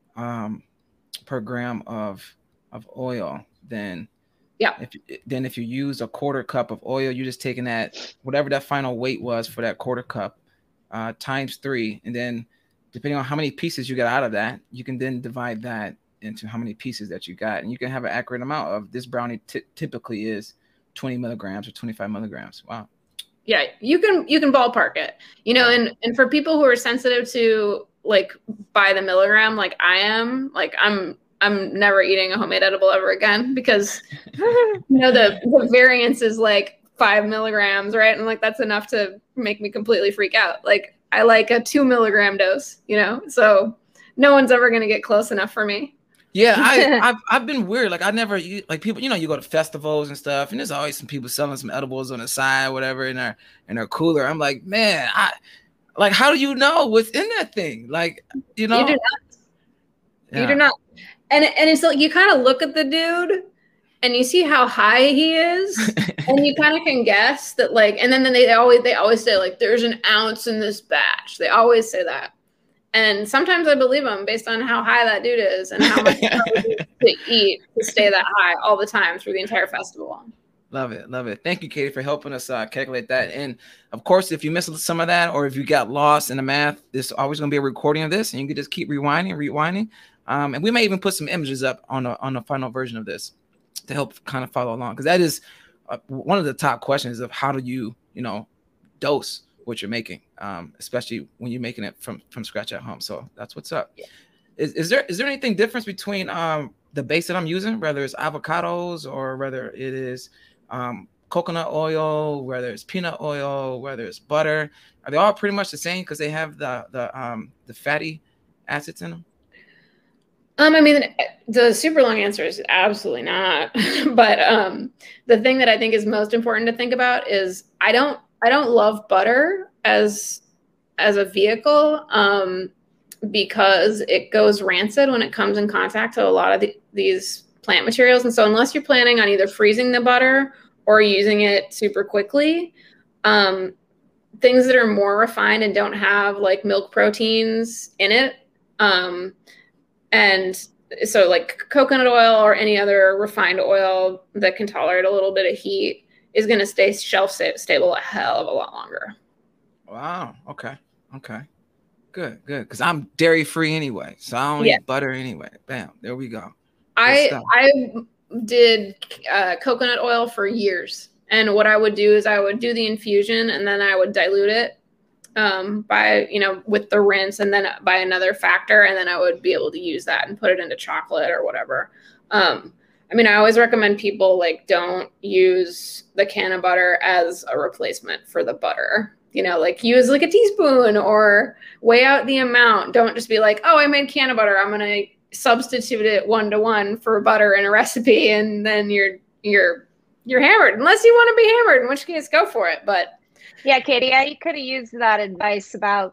um, per gram of of oil, then yeah if then if you use a quarter cup of oil, you're just taking that whatever that final weight was for that quarter cup uh times three, and then depending on how many pieces you get out of that, you can then divide that into how many pieces that you got, and you can have an accurate amount of this brownie t- typically is twenty milligrams or twenty-five milligrams. Wow. Yeah, you can you can ballpark it, you know, and and for people who are sensitive to like by the milligram, like I am, like I'm I'm never eating a homemade edible ever again, because you know the, the variance is like five milligrams, right? And like that's enough to make me completely freak out. Like I like a two milligram dose, you know, so no one's ever gonna get close enough for me. Yeah, I, I've I've been weird. Like I never eat, like people, you know, you go to festivals and stuff, and there's always some people selling some edibles on the side, whatever, in their in their cooler. I'm like, man, I like, how do you know what's in that thing? Like, you know, you do not. Yeah. You do not. And and it's like you kind of look at the dude and you see how high he is, and you kind of can guess that, like, and then, then they always they always say like there's an ounce in this batch. They always say that. And sometimes I believe them based on how high that dude is and how much to eat to stay that high all the time through the entire festival. Love it. Love it. Thank you, Katie, for helping us uh, calculate that. And of course, if you missed some of that, or if you got lost in the math, there's always going to be a recording of this, and you can just keep rewinding, rewinding. Um, and we may even put some images up on the, on the final version of this to help kind of follow along. Because that is uh, one of the top questions of how do you, you know, dose what you're making, um, especially when you're making it from, from scratch at home. So that's what's up. Yeah. Is, is there is there anything difference between um, the base that I'm using, whether it's avocados or whether it is um, coconut oil, whether it's peanut oil, whether it's butter? Are they all pretty much the same because they have the the um, the fatty acids in them? Um, I mean, the super long answer is absolutely not. But um, the thing that I think is most important to think about is I don't I don't love butter as as a vehicle um, because it goes rancid when it comes in contact to a lot of the, these plant materials. And so unless you're planning on either freezing the butter or using it super quickly, um, things that are more refined and don't have like milk proteins in it, um, and so like coconut oil or any other refined oil that can tolerate a little bit of heat is going to stay shelf stable a hell of a lot longer. Wow. Okay. Okay. Good. Good. Because I'm dairy free anyway, so I don't yeah. eat butter anyway. Bam. There we go. Good I stuff. I did uh, coconut oil for years, and what I would do is I would do the infusion and then I would dilute it um, by, you know, with the rinse and then by another factor. And then I would be able to use that and put it into chocolate or whatever. Um, I mean, I always recommend people like don't use the can of butter as a replacement for the butter, you know, like use like a teaspoon or weigh out the amount. Don't just be like, oh, I made can of butter, I'm going to substitute it one to one for butter in a recipe. And then you're, you're, you're hammered unless you want to be hammered, in which case go for it. But yeah, Katie, I could have used that advice about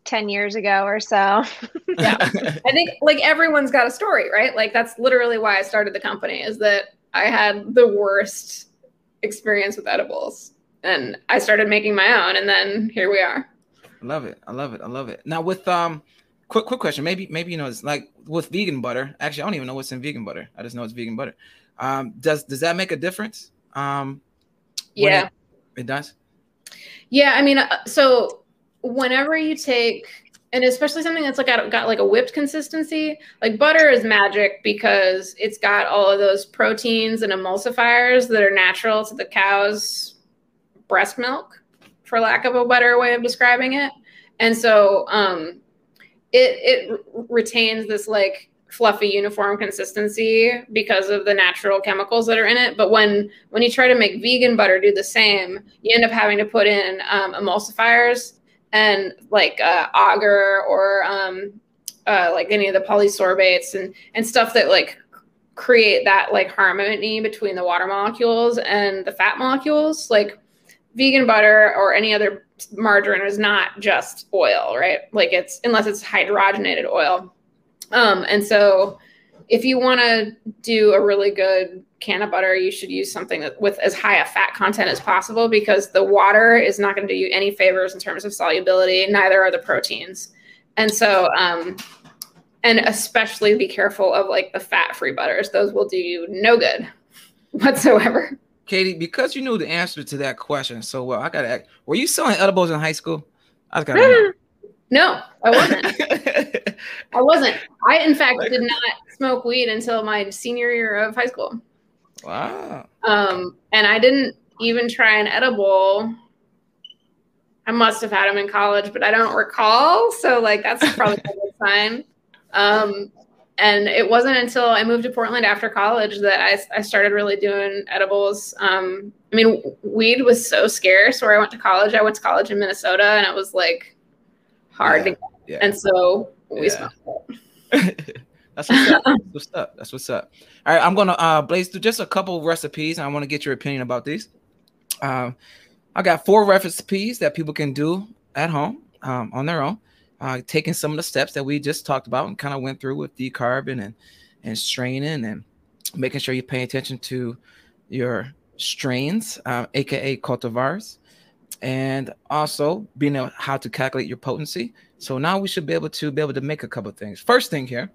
ten years ago or so. Yeah. I think like everyone's got a story, right? Like that's literally why I started the company, is that I had the worst experience with edibles and I started making my own, and then here we are. I love it. I love it. I love it. Now with um quick quick question. Maybe maybe you know it's like with vegan butter. Actually, I don't even know what's in vegan butter. I just know it's vegan butter. Um does does that make a difference? Um Yeah. It, it does. Yeah, I mean, uh, so whenever you take, and especially something that's like got, got like a whipped consistency, like butter is magic because it's got all of those proteins and emulsifiers that are natural to the cow's breast milk, for lack of a better way of describing it. And so um, it it retains this like fluffy uniform consistency because of the natural chemicals that are in it. But when when you try to make vegan butter do the same, you end up having to put in um, emulsifiers and like uh, agar or um, uh, like any of the polysorbates and and stuff that like create that like harmony between the water molecules and the fat molecules. Like vegan butter or any other margarine is not just oil, right? Like it's, unless it's hydrogenated oil. Um, and so if you want to do a really good can of butter, you should use something that, with as high a fat content as possible, because the water is not going to do you any favors in terms of solubility. Neither are the proteins. And so, um, and especially be careful of like the fat-free butters. Those will do you no good whatsoever. Katie, because you knew the answer to that question so well, I got to ask, were you selling edibles in high school? I was got to know. No, I wasn't. I wasn't. I, in fact, did not smoke weed until my senior year of high school. Wow. Um, and I didn't even try an edible. I must have had them in college, but I don't recall. So, like, that's probably a good sign. Um, and it wasn't until I moved to Portland after college that I, I started really doing edibles. Um, I mean, weed was so scarce where I went to college. I went to college in Minnesota, and it was, like, hard yeah, to get. Yeah. And so we yeah. smoked it. That's what's up. That's what's up. That's what's up. All right, I'm gonna uh, blaze through just a couple of recipes. And I want to get your opinion about these. Um, I got four recipes that people can do at home um, on their own, uh, taking some of the steps that we just talked about and kind of went through with decarbing and and straining and making sure you pay attention to your strains, uh, aka cultivars, and also being able how to calculate your potency. So now we should be able to be able to make a couple of things. First thing here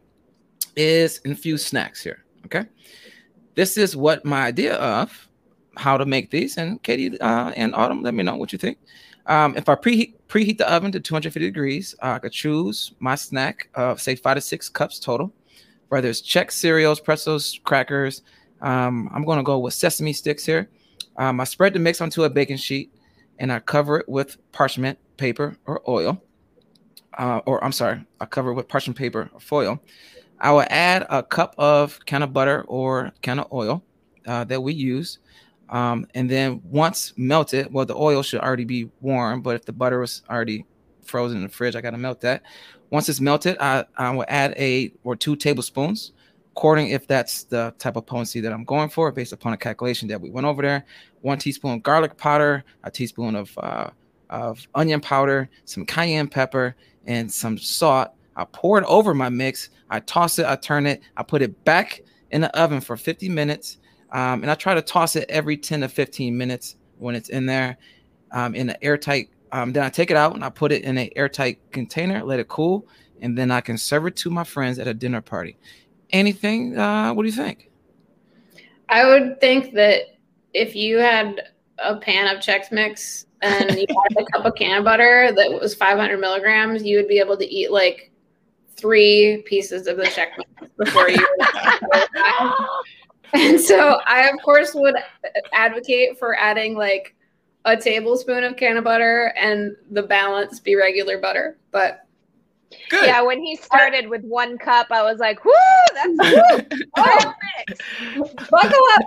is infused snacks here. Okay, this is what my idea of how to make these. And Katie uh, and Autumn, let me know what you think. Um, if I preheat preheat the oven to two hundred fifty degrees, uh, I could choose my snack of say five to six cups total. Whether it's Chex cereals, pretzels, crackers. Um, I'm going to go with sesame sticks here. Um, I spread the mix onto a baking sheet and I cover it with parchment paper or oil. Uh, or I'm sorry, I cover it with parchment paper or foil. I will add a cup of can of butter or can of oil uh, that we use. Um, and then once melted, well, the oil should already be warm, but if the butter was already frozen in the fridge, I got to melt that. Once it's melted, I, I will add a or two tablespoons, according if that's the type of potency that I'm going for, based upon a calculation that we went over there. One teaspoon of garlic powder, a teaspoon of uh, of onion powder, some cayenne pepper, and some salt. I pour it over my mix. I toss it. I turn it. I put it back in the oven for fifty minutes. Um, and I try to toss it every ten to fifteen minutes when it's in there um, in an airtight. Um, then I take it out and I put it in an airtight container, let it cool, and then I can serve it to my friends at a dinner party. Anything? Uh, what do you think? I would think that if you had a pan of Chex Mix and you had a cup of can butter that was five hundred milligrams, you would be able to eat like three pieces of the Chex Mix before you. And so I, of course, would advocate for adding like a tablespoon of can of butter and the balance be regular butter. But good. Yeah, when he started with one cup, I was like, whoo, that's woo, oh, buckle up.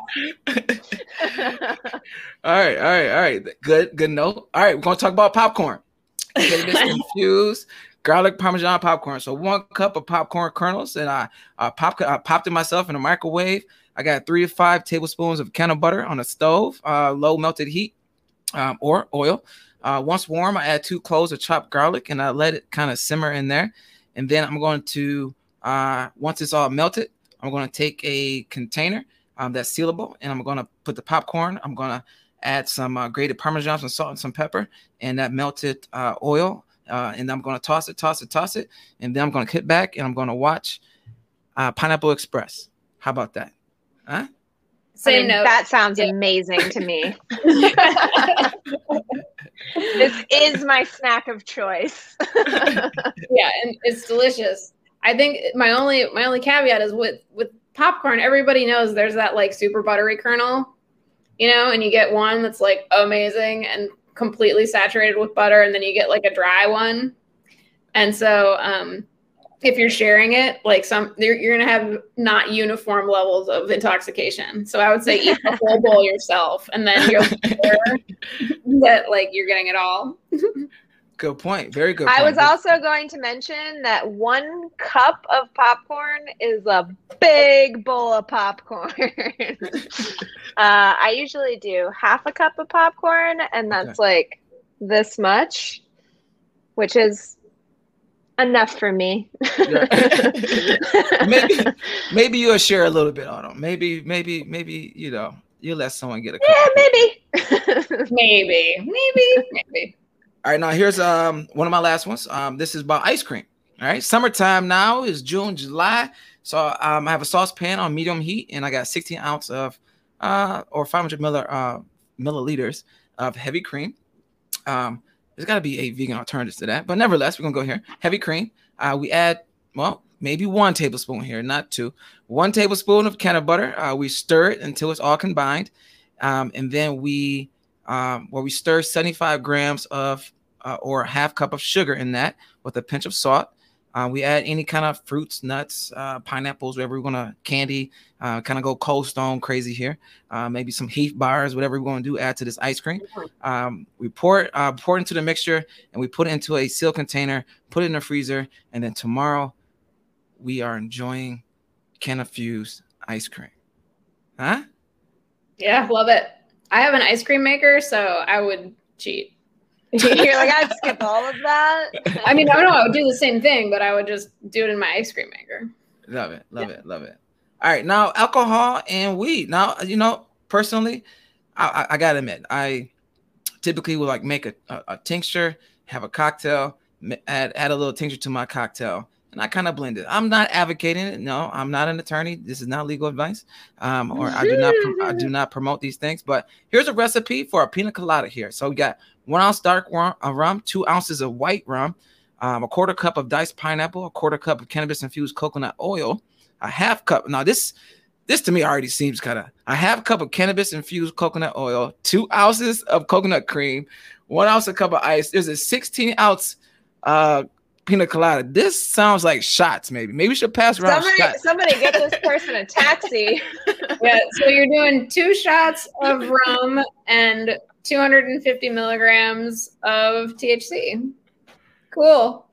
all right, all right, all right. Good, good note. All right, we're going to talk about popcorn. Okay, this infused garlic Parmesan popcorn. So one cup of popcorn kernels, and I, I, pop, I popped it myself in a microwave. I got three to five tablespoons of can of butter on a stove, uh, low melted heat um, or oil. Uh, once warm, I add two cloves of chopped garlic and I let it kind of simmer in there. And then I'm going to, uh, once it's all melted, I'm going to take a container um, that's sealable, and I'm going to put the popcorn. I'm going to add some uh, grated Parmesan, some salt, and some pepper, and that melted uh, oil. Uh, and I'm going to toss it, toss it, toss it. And then I'm going to hit back and I'm going to watch uh, Pineapple Express. How about that? Huh? Same I mean, note. That sounds yeah. amazing to me. This is my snack of choice. Yeah, and it's delicious. I think my only my only caveat is with with popcorn, everybody knows there's that like super buttery kernel, you know, and you get one that's like amazing and completely saturated with butter, and then you get like a dry one. And so um if you're sharing it, like some, you're, you're going to have not uniform levels of intoxication. So I would say eat the whole bowl yourself, and then you'll sure that like you're getting it all. Good point. Very good point. I was also going to mention that one cup of popcorn is a big bowl of popcorn. uh, I usually do half a cup of popcorn, and that's okay. like this much, which is enough for me. maybe maybe you'll share a little bit on them. Maybe, maybe, maybe, you know, you let someone get a yeah, maybe. maybe, maybe, maybe. All right, now here's um one of my last ones. Um, this is about ice cream. All right, summertime now is June, July. So um, I have a saucepan on medium heat, and I got sixteen ounce of uh or five hundred milli, uh, milliliters of heavy cream. Um, There's got to be a vegan alternative to that. But nevertheless, we're going to go here. Heavy cream. Uh, we add, well, maybe one tablespoon here, not two. One tablespoon of peanut butter. Uh, we stir it until it's all combined. Um, and then we, um, well, we stir seventy-five grams of uh, or a half cup of sugar in that with a pinch of salt. Uh, we add any kind of fruits, nuts, uh, pineapples, whatever we're going to candy, uh, kind of go Cold Stone crazy here. Uh, maybe some Heath bars, whatever we're going to do, add to this ice cream. Um, we pour it, uh, pour it into the mixture, and we put it into a sealed container, put it in the freezer, and then tomorrow we are enjoying Canna Fuse ice cream. Huh? Yeah, love it. I have an ice cream maker, so I would cheat. You're like, I'd skip all of that. I mean, I don't know. I would do the same thing, but I would just do it in my ice cream maker. Love it. Love yeah. it. Love it. All right. Now, alcohol and weed. Now, you know, personally, I, I, I got to admit, I typically would like make a, a, a tincture, have a cocktail, add, add a little tincture to my cocktail, and I kind of blend it. I'm not advocating it. No, I'm not an attorney. This is not legal advice, um, or I do not I do not promote these things. But here's a recipe for a pina colada here. So we got one ounce dark rum, uh, rum two ounces of white rum, um, a quarter cup of diced pineapple, a quarter cup of cannabis-infused coconut oil, a half cup. Now this this to me already seems kind of a half cup of cannabis-infused coconut oil, two ounces of coconut cream, one ounce of cup of ice. There's a sixteen ounce uh, pina colada. This sounds like shots. Maybe maybe we should pass around. Somebody, shots. somebody get this person a taxi. Yeah. So you're doing two shots of rum and two hundred fifty milligrams of T H C. Cool.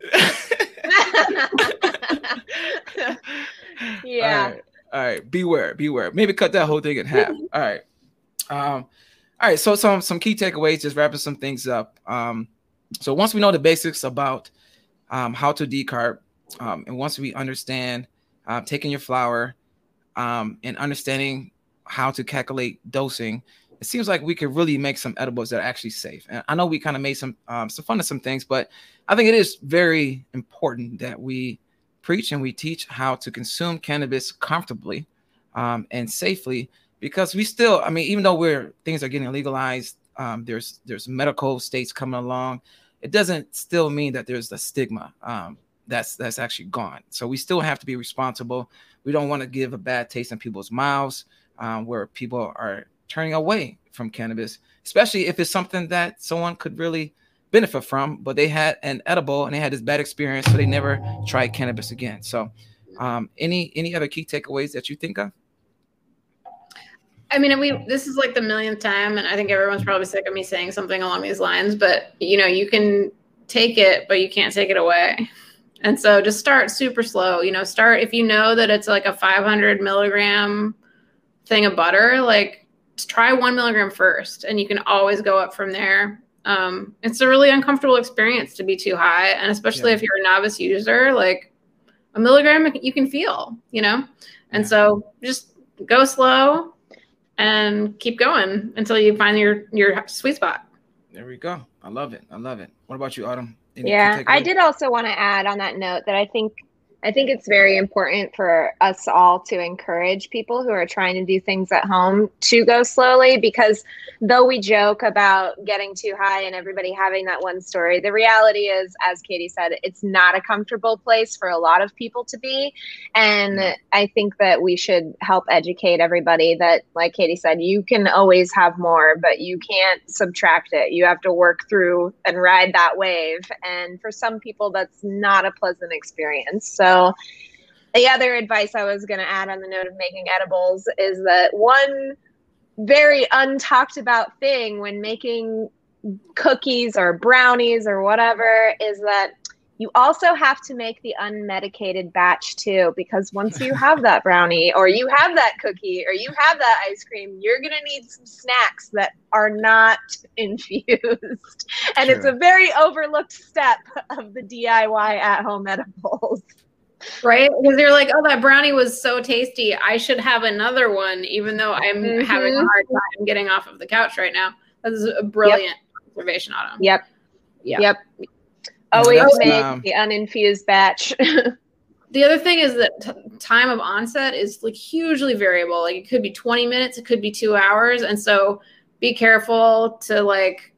Yeah. All right. All right. Beware. Beware. Maybe cut that whole thing in half. All right. Um, all right. So some some key takeaways, just wrapping some things up. Um, so once we know the basics about um, how to decarb, um, and once we understand uh, taking your flower um, and understanding how to calculate dosing, it seems like we could really make some edibles that are actually safe. And I know we kind of made some um, some fun of some things, but I think it is very important that we preach and we teach how to consume cannabis comfortably um, and safely, because we still, I mean, even though we're things are getting legalized, um, there's there's medical states coming along. It doesn't still mean that there's a stigma um, that's that's actually gone. So we still have to be responsible. We don't want to give a bad taste in people's mouths um, where people are turning away from cannabis, especially if it's something that someone could really benefit from, but they had an edible and they had this bad experience, so they never tried cannabis again. So um, any any other key takeaways that you think of? I mean, we this is like the millionth time, and I think everyone's probably sick of me saying something along these lines, but you know, you can take it, but you can't take it away. And so just start super slow, you know, start if you know that it's like a five hundred milligram thing of butter, like try one milligram first, and you can always go up from there. Um, it's a really uncomfortable experience to be too high. And especially yeah. if you're a novice user, like a milligram you can feel, you know? And yeah. so just go slow and keep going until you find your, your sweet spot. There we go. I love it. I love it. What about you, Autumn? Any yeah, I did also want to add on that note that I think I think it's very important for us all to encourage people who are trying to do things at home to go slowly, because though we joke about getting too high and everybody having that one story, the reality is, as Katie said, it's not a comfortable place for a lot of people to be. And I think that we should help educate everybody that, like Katie said, you can always have more, but you can't subtract it. You have to work through and ride that wave. And for some people, that's not a pleasant experience. So So the other advice I was going to add on the note of making edibles is that one very untalked about thing when making cookies or brownies or whatever is that you also have to make the unmedicated batch too, because once you have that brownie or you have that cookie or you have that ice cream, you're going to need some snacks that are not infused. And True. It's a very overlooked step of the D I Y at-home edibles. Right? Because they're like, oh, that brownie was so tasty. I should have another one, even though I'm mm-hmm. having a hard time getting off of the couch right now. That is a brilliant yep. observation, Autumn. Yep. Yep. Yep. Always oh, make um, the uninfused batch. The other thing is that t- time of onset is like hugely variable. Like it could be twenty minutes, it could be two hours. And so be careful to like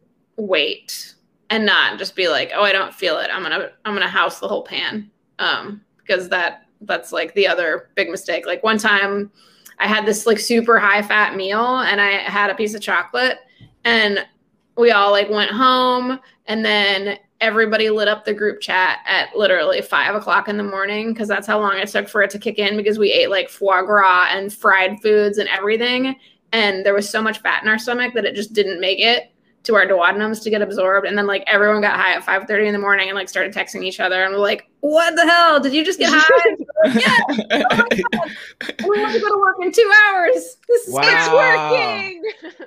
wait and not just be like, oh, I don't feel it. I'm going to, I'm going to house the whole pan. Um, because that, that's like the other big mistake. Like one time I had this like super high fat meal and I had a piece of chocolate and we all like went home and then everybody lit up the group chat at literally five o'clock in the morning. Cause that's how long it took for it to kick in because we ate like foie gras and fried foods and everything. And there was so much fat in our stomach that it just didn't make it to our duodenums to get absorbed. And then like everyone got high at five thirty in the morning and like started texting each other and we're like, what the hell? Did you just get high? Like, yeah. Oh my God. We want to go to work in two hours. This is wow. working.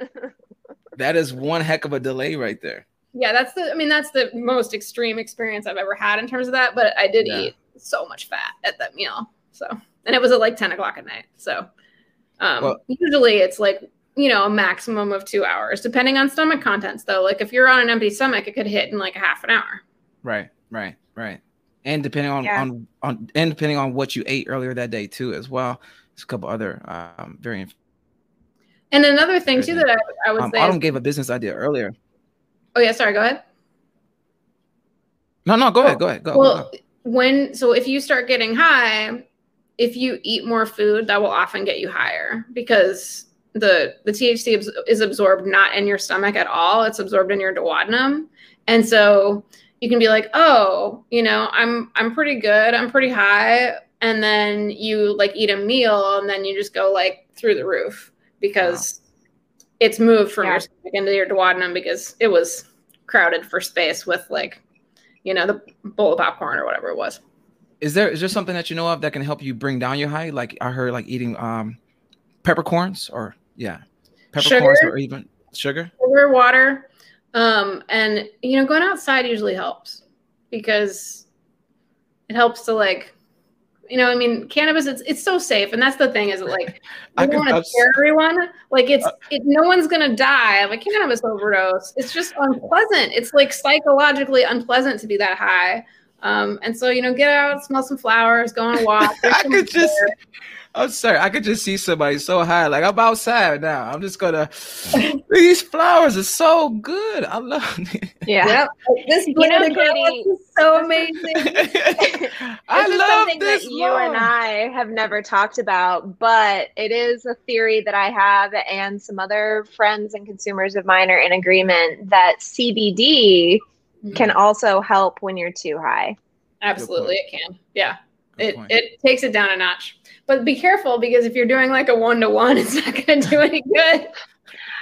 That is one heck of a delay right there. Yeah, that's the, I mean, that's the most extreme experience I've ever had in terms of that. But I did yeah. eat so much fat at that meal. So, and it was at like ten o'clock at night. So um, well, usually it's like, you know, a maximum of two hours, depending on stomach contents, though. Like if you're on an empty stomach, it could hit in like a half an hour. Right, right, right. And depending on, yeah. on, on, and depending on what you ate earlier that day too, as well. There's a couple other um, very. And another thing too that I, I would um, say. Autumn is, gave a business idea earlier. Oh yeah, sorry. Go ahead. No, no, go oh, ahead. Go ahead. Go. Well, go, go. when so if you start getting high, if you eat more food, that will often get you higher because the the T H C is absorbed not in your stomach at all. It's absorbed in your duodenum. And so you can be like, oh, you know, I'm I'm pretty good. I'm pretty high. And then you like eat a meal and then you just go like through the roof because wow. it's moved from yeah. your stomach into your duodenum because it was crowded for space with like, you know, the bowl of popcorn or whatever it was. Is there is there something that you know of that can help you bring down your high? Like I heard like eating um peppercorns or yeah, peppercorns or even sugar, sugar, water, um, and you know, going outside usually helps because it helps to like, you know, I mean, cannabis it's it's so safe, and that's the thing is like I don't want to scare everyone. Like it's uh, it, no one's gonna die of a cannabis overdose. It's just unpleasant. It's like psychologically unpleasant to be that high. Um, and so you know, get out, smell some flowers, go on a walk. I could just. I'm sorry. I could just see somebody so high. Like I'm outside now. I'm just gonna. These flowers are so good. I love it. Yeah. Yep. This you know, Katie, is so amazing. I this love is something this. that you and I have never talked about, but it is a theory that I have, and some other friends and consumers of mine are in agreement that C B D mm-hmm. can also help when you're too high. Absolutely, it can. Yeah. It it takes it down a notch. But be careful because if you're doing like a one-to-one, it's not going to do any good.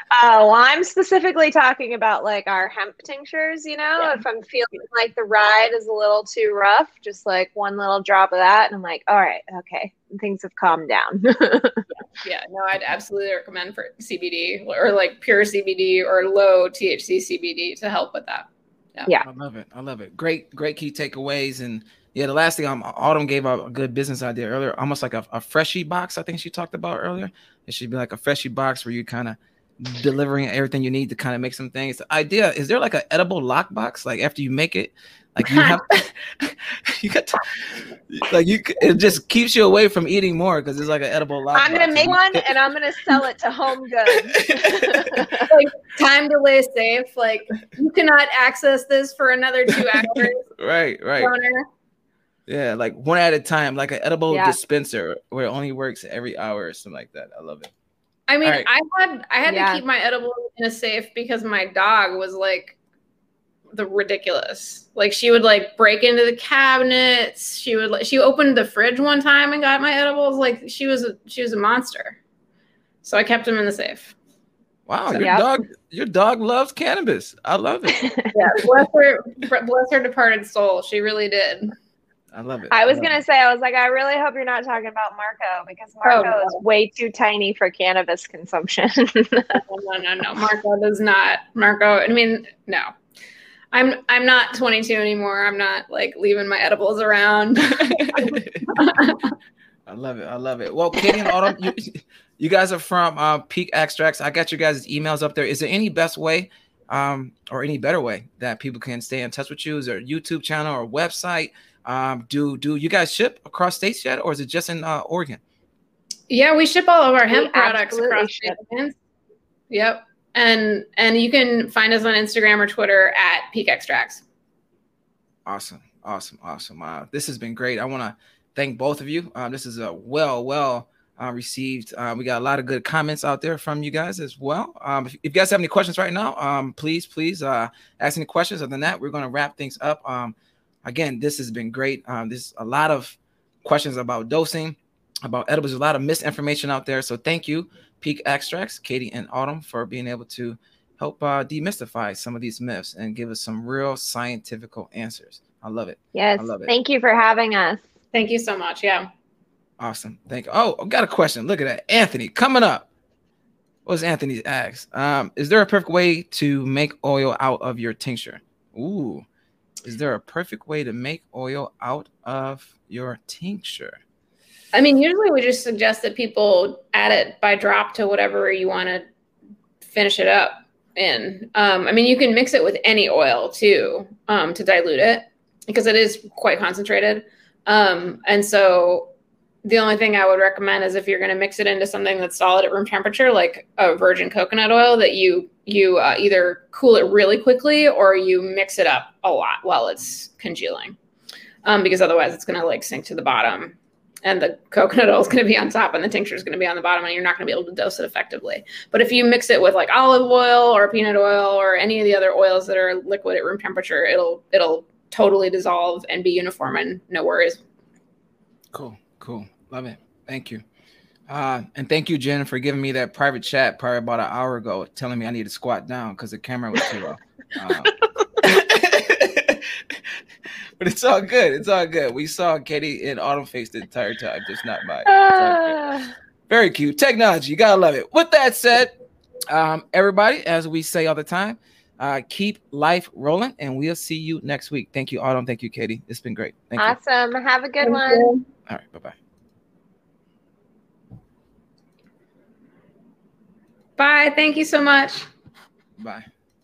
Oh, well, I'm specifically talking about like our hemp tinctures, you know, yeah. If I'm feeling like the ride is a little too rough, just like one little drop of that. And I'm like, all right, okay, things have calmed down. yeah. yeah, no, I'd absolutely recommend for C B D or like pure C B D or low T H C C B D to help with that. Yeah. yeah. I love it. I love it. Great, great key takeaways. And yeah, the last thing, um, Autumn gave out a good business idea earlier, almost like a, a freshie box. I think she talked about earlier. It should be like a freshie box where you kind of delivering everything you need to kind of make some things. The idea, is there like an edible lockbox? Like after you make it, like you have, you got to, like you, it just keeps you away from eating more because it's like an edible lockbox. I'm gonna make one and I'm gonna sell it to Home Goods. Like time delay safe. Like you cannot access this for another two hours. right, right. Corner. Yeah, like one at a time, like an edible yeah. dispenser where it only works every hour or something like that. I love it. I mean, right. I had I had yeah. to keep my edibles in a safe because my dog was like the ridiculous. Like she would like break into the cabinets. She would like she opened the fridge one time and got my edibles. Like she was a, she was a monster. So I kept them in the safe. Wow, so, your yeah. dog your dog loves cannabis. I love it. yeah, bless her bless her departed soul. She really did. I love it. I was I gonna it. say, I was like, I really hope you're not talking about Marco because Marco oh, no. is way too tiny for cannabis consumption. no, no, no. Marco does not. Marco, I mean, no. I'm I'm not twenty-two anymore. I'm not like leaving my edibles around. I love it. I love it. Well, Katie and Autumn, you, you guys are from uh, Peak Extracts. I got your guys' emails up there. Is there any best way um, or any better way that people can stay in touch with you? Is there a YouTube channel or website? Um, do do you guys ship across states yet, or is it just in uh, Oregon? Yeah, we ship all of our hemp we products across states. Yep, and and you can find us on Instagram or Twitter at Peak Extracts. Awesome, awesome, awesome. Uh, this has been great. I want to thank both of you. Um, this is a well, well uh, received. Uh, we got a lot of good comments out there from you guys as well. Um, if, if you guys have any questions right now, um, please, please uh, ask any questions. Other than that, we're going to wrap things up. Um, Again, this has been great. Um, there's a lot of questions about dosing, about edibles. There's a lot of misinformation out there. So thank you, Peak Extracts, Katie and Autumn, for being able to help uh, demystify some of these myths and give us some real scientific answers. I love it. Yes. I love it. Thank you for having us. Thank you so much. Yeah. Awesome. Thank you. Oh, I've got a question. Look at that. Anthony coming up. What's Anthony's asked? Um, is there a perfect way to make oil out of your tincture? Ooh. Is there a perfect way to make oil out of your tincture? I mean, usually we just suggest that people add it by drop to whatever you want to finish it up in. Um, I mean, you can mix it with any oil too um, to dilute it because it is quite concentrated. Um, and so the only thing I would recommend is if you're going to mix it into something that's solid at room temperature, like a virgin coconut oil, that you you uh, either cool it really quickly or you mix it up a lot while it's congealing, um, because otherwise it's going to like sink to the bottom, and the coconut oil is going to be on top, and the tincture is going to be on the bottom, and you're not going to be able to dose it effectively. But if you mix it with like olive oil or peanut oil or any of the other oils that are liquid at room temperature, it'll it'll totally dissolve and be uniform and no worries. Cool, cool. Love it. Thank you. Uh, and thank you, Jen, for giving me that private chat probably about an hour ago, telling me I need to squat down because the camera was too low. Uh, but it's all good. It's all good. We saw Katie in Autumn face the entire time, just not mine. Uh, Very cute. Technology. You gotta love it. With that said, um, everybody, as we say all the time, uh, keep life rolling, and we'll see you next week. Thank you, Autumn. Thank you, Katie. It's been great. Thank awesome. you. Have a good Thank one. You. All right. Bye-bye. Bye. Thank you so much. Bye.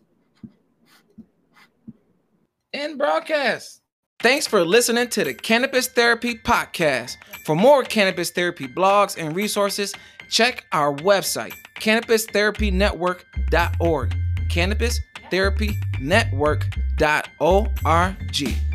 End broadcast. Thanks for listening to the Cannabis Therapy Podcast. For more cannabis therapy blogs and resources, check our website, cannabis therapy network dot org. cannabis therapy network dot org.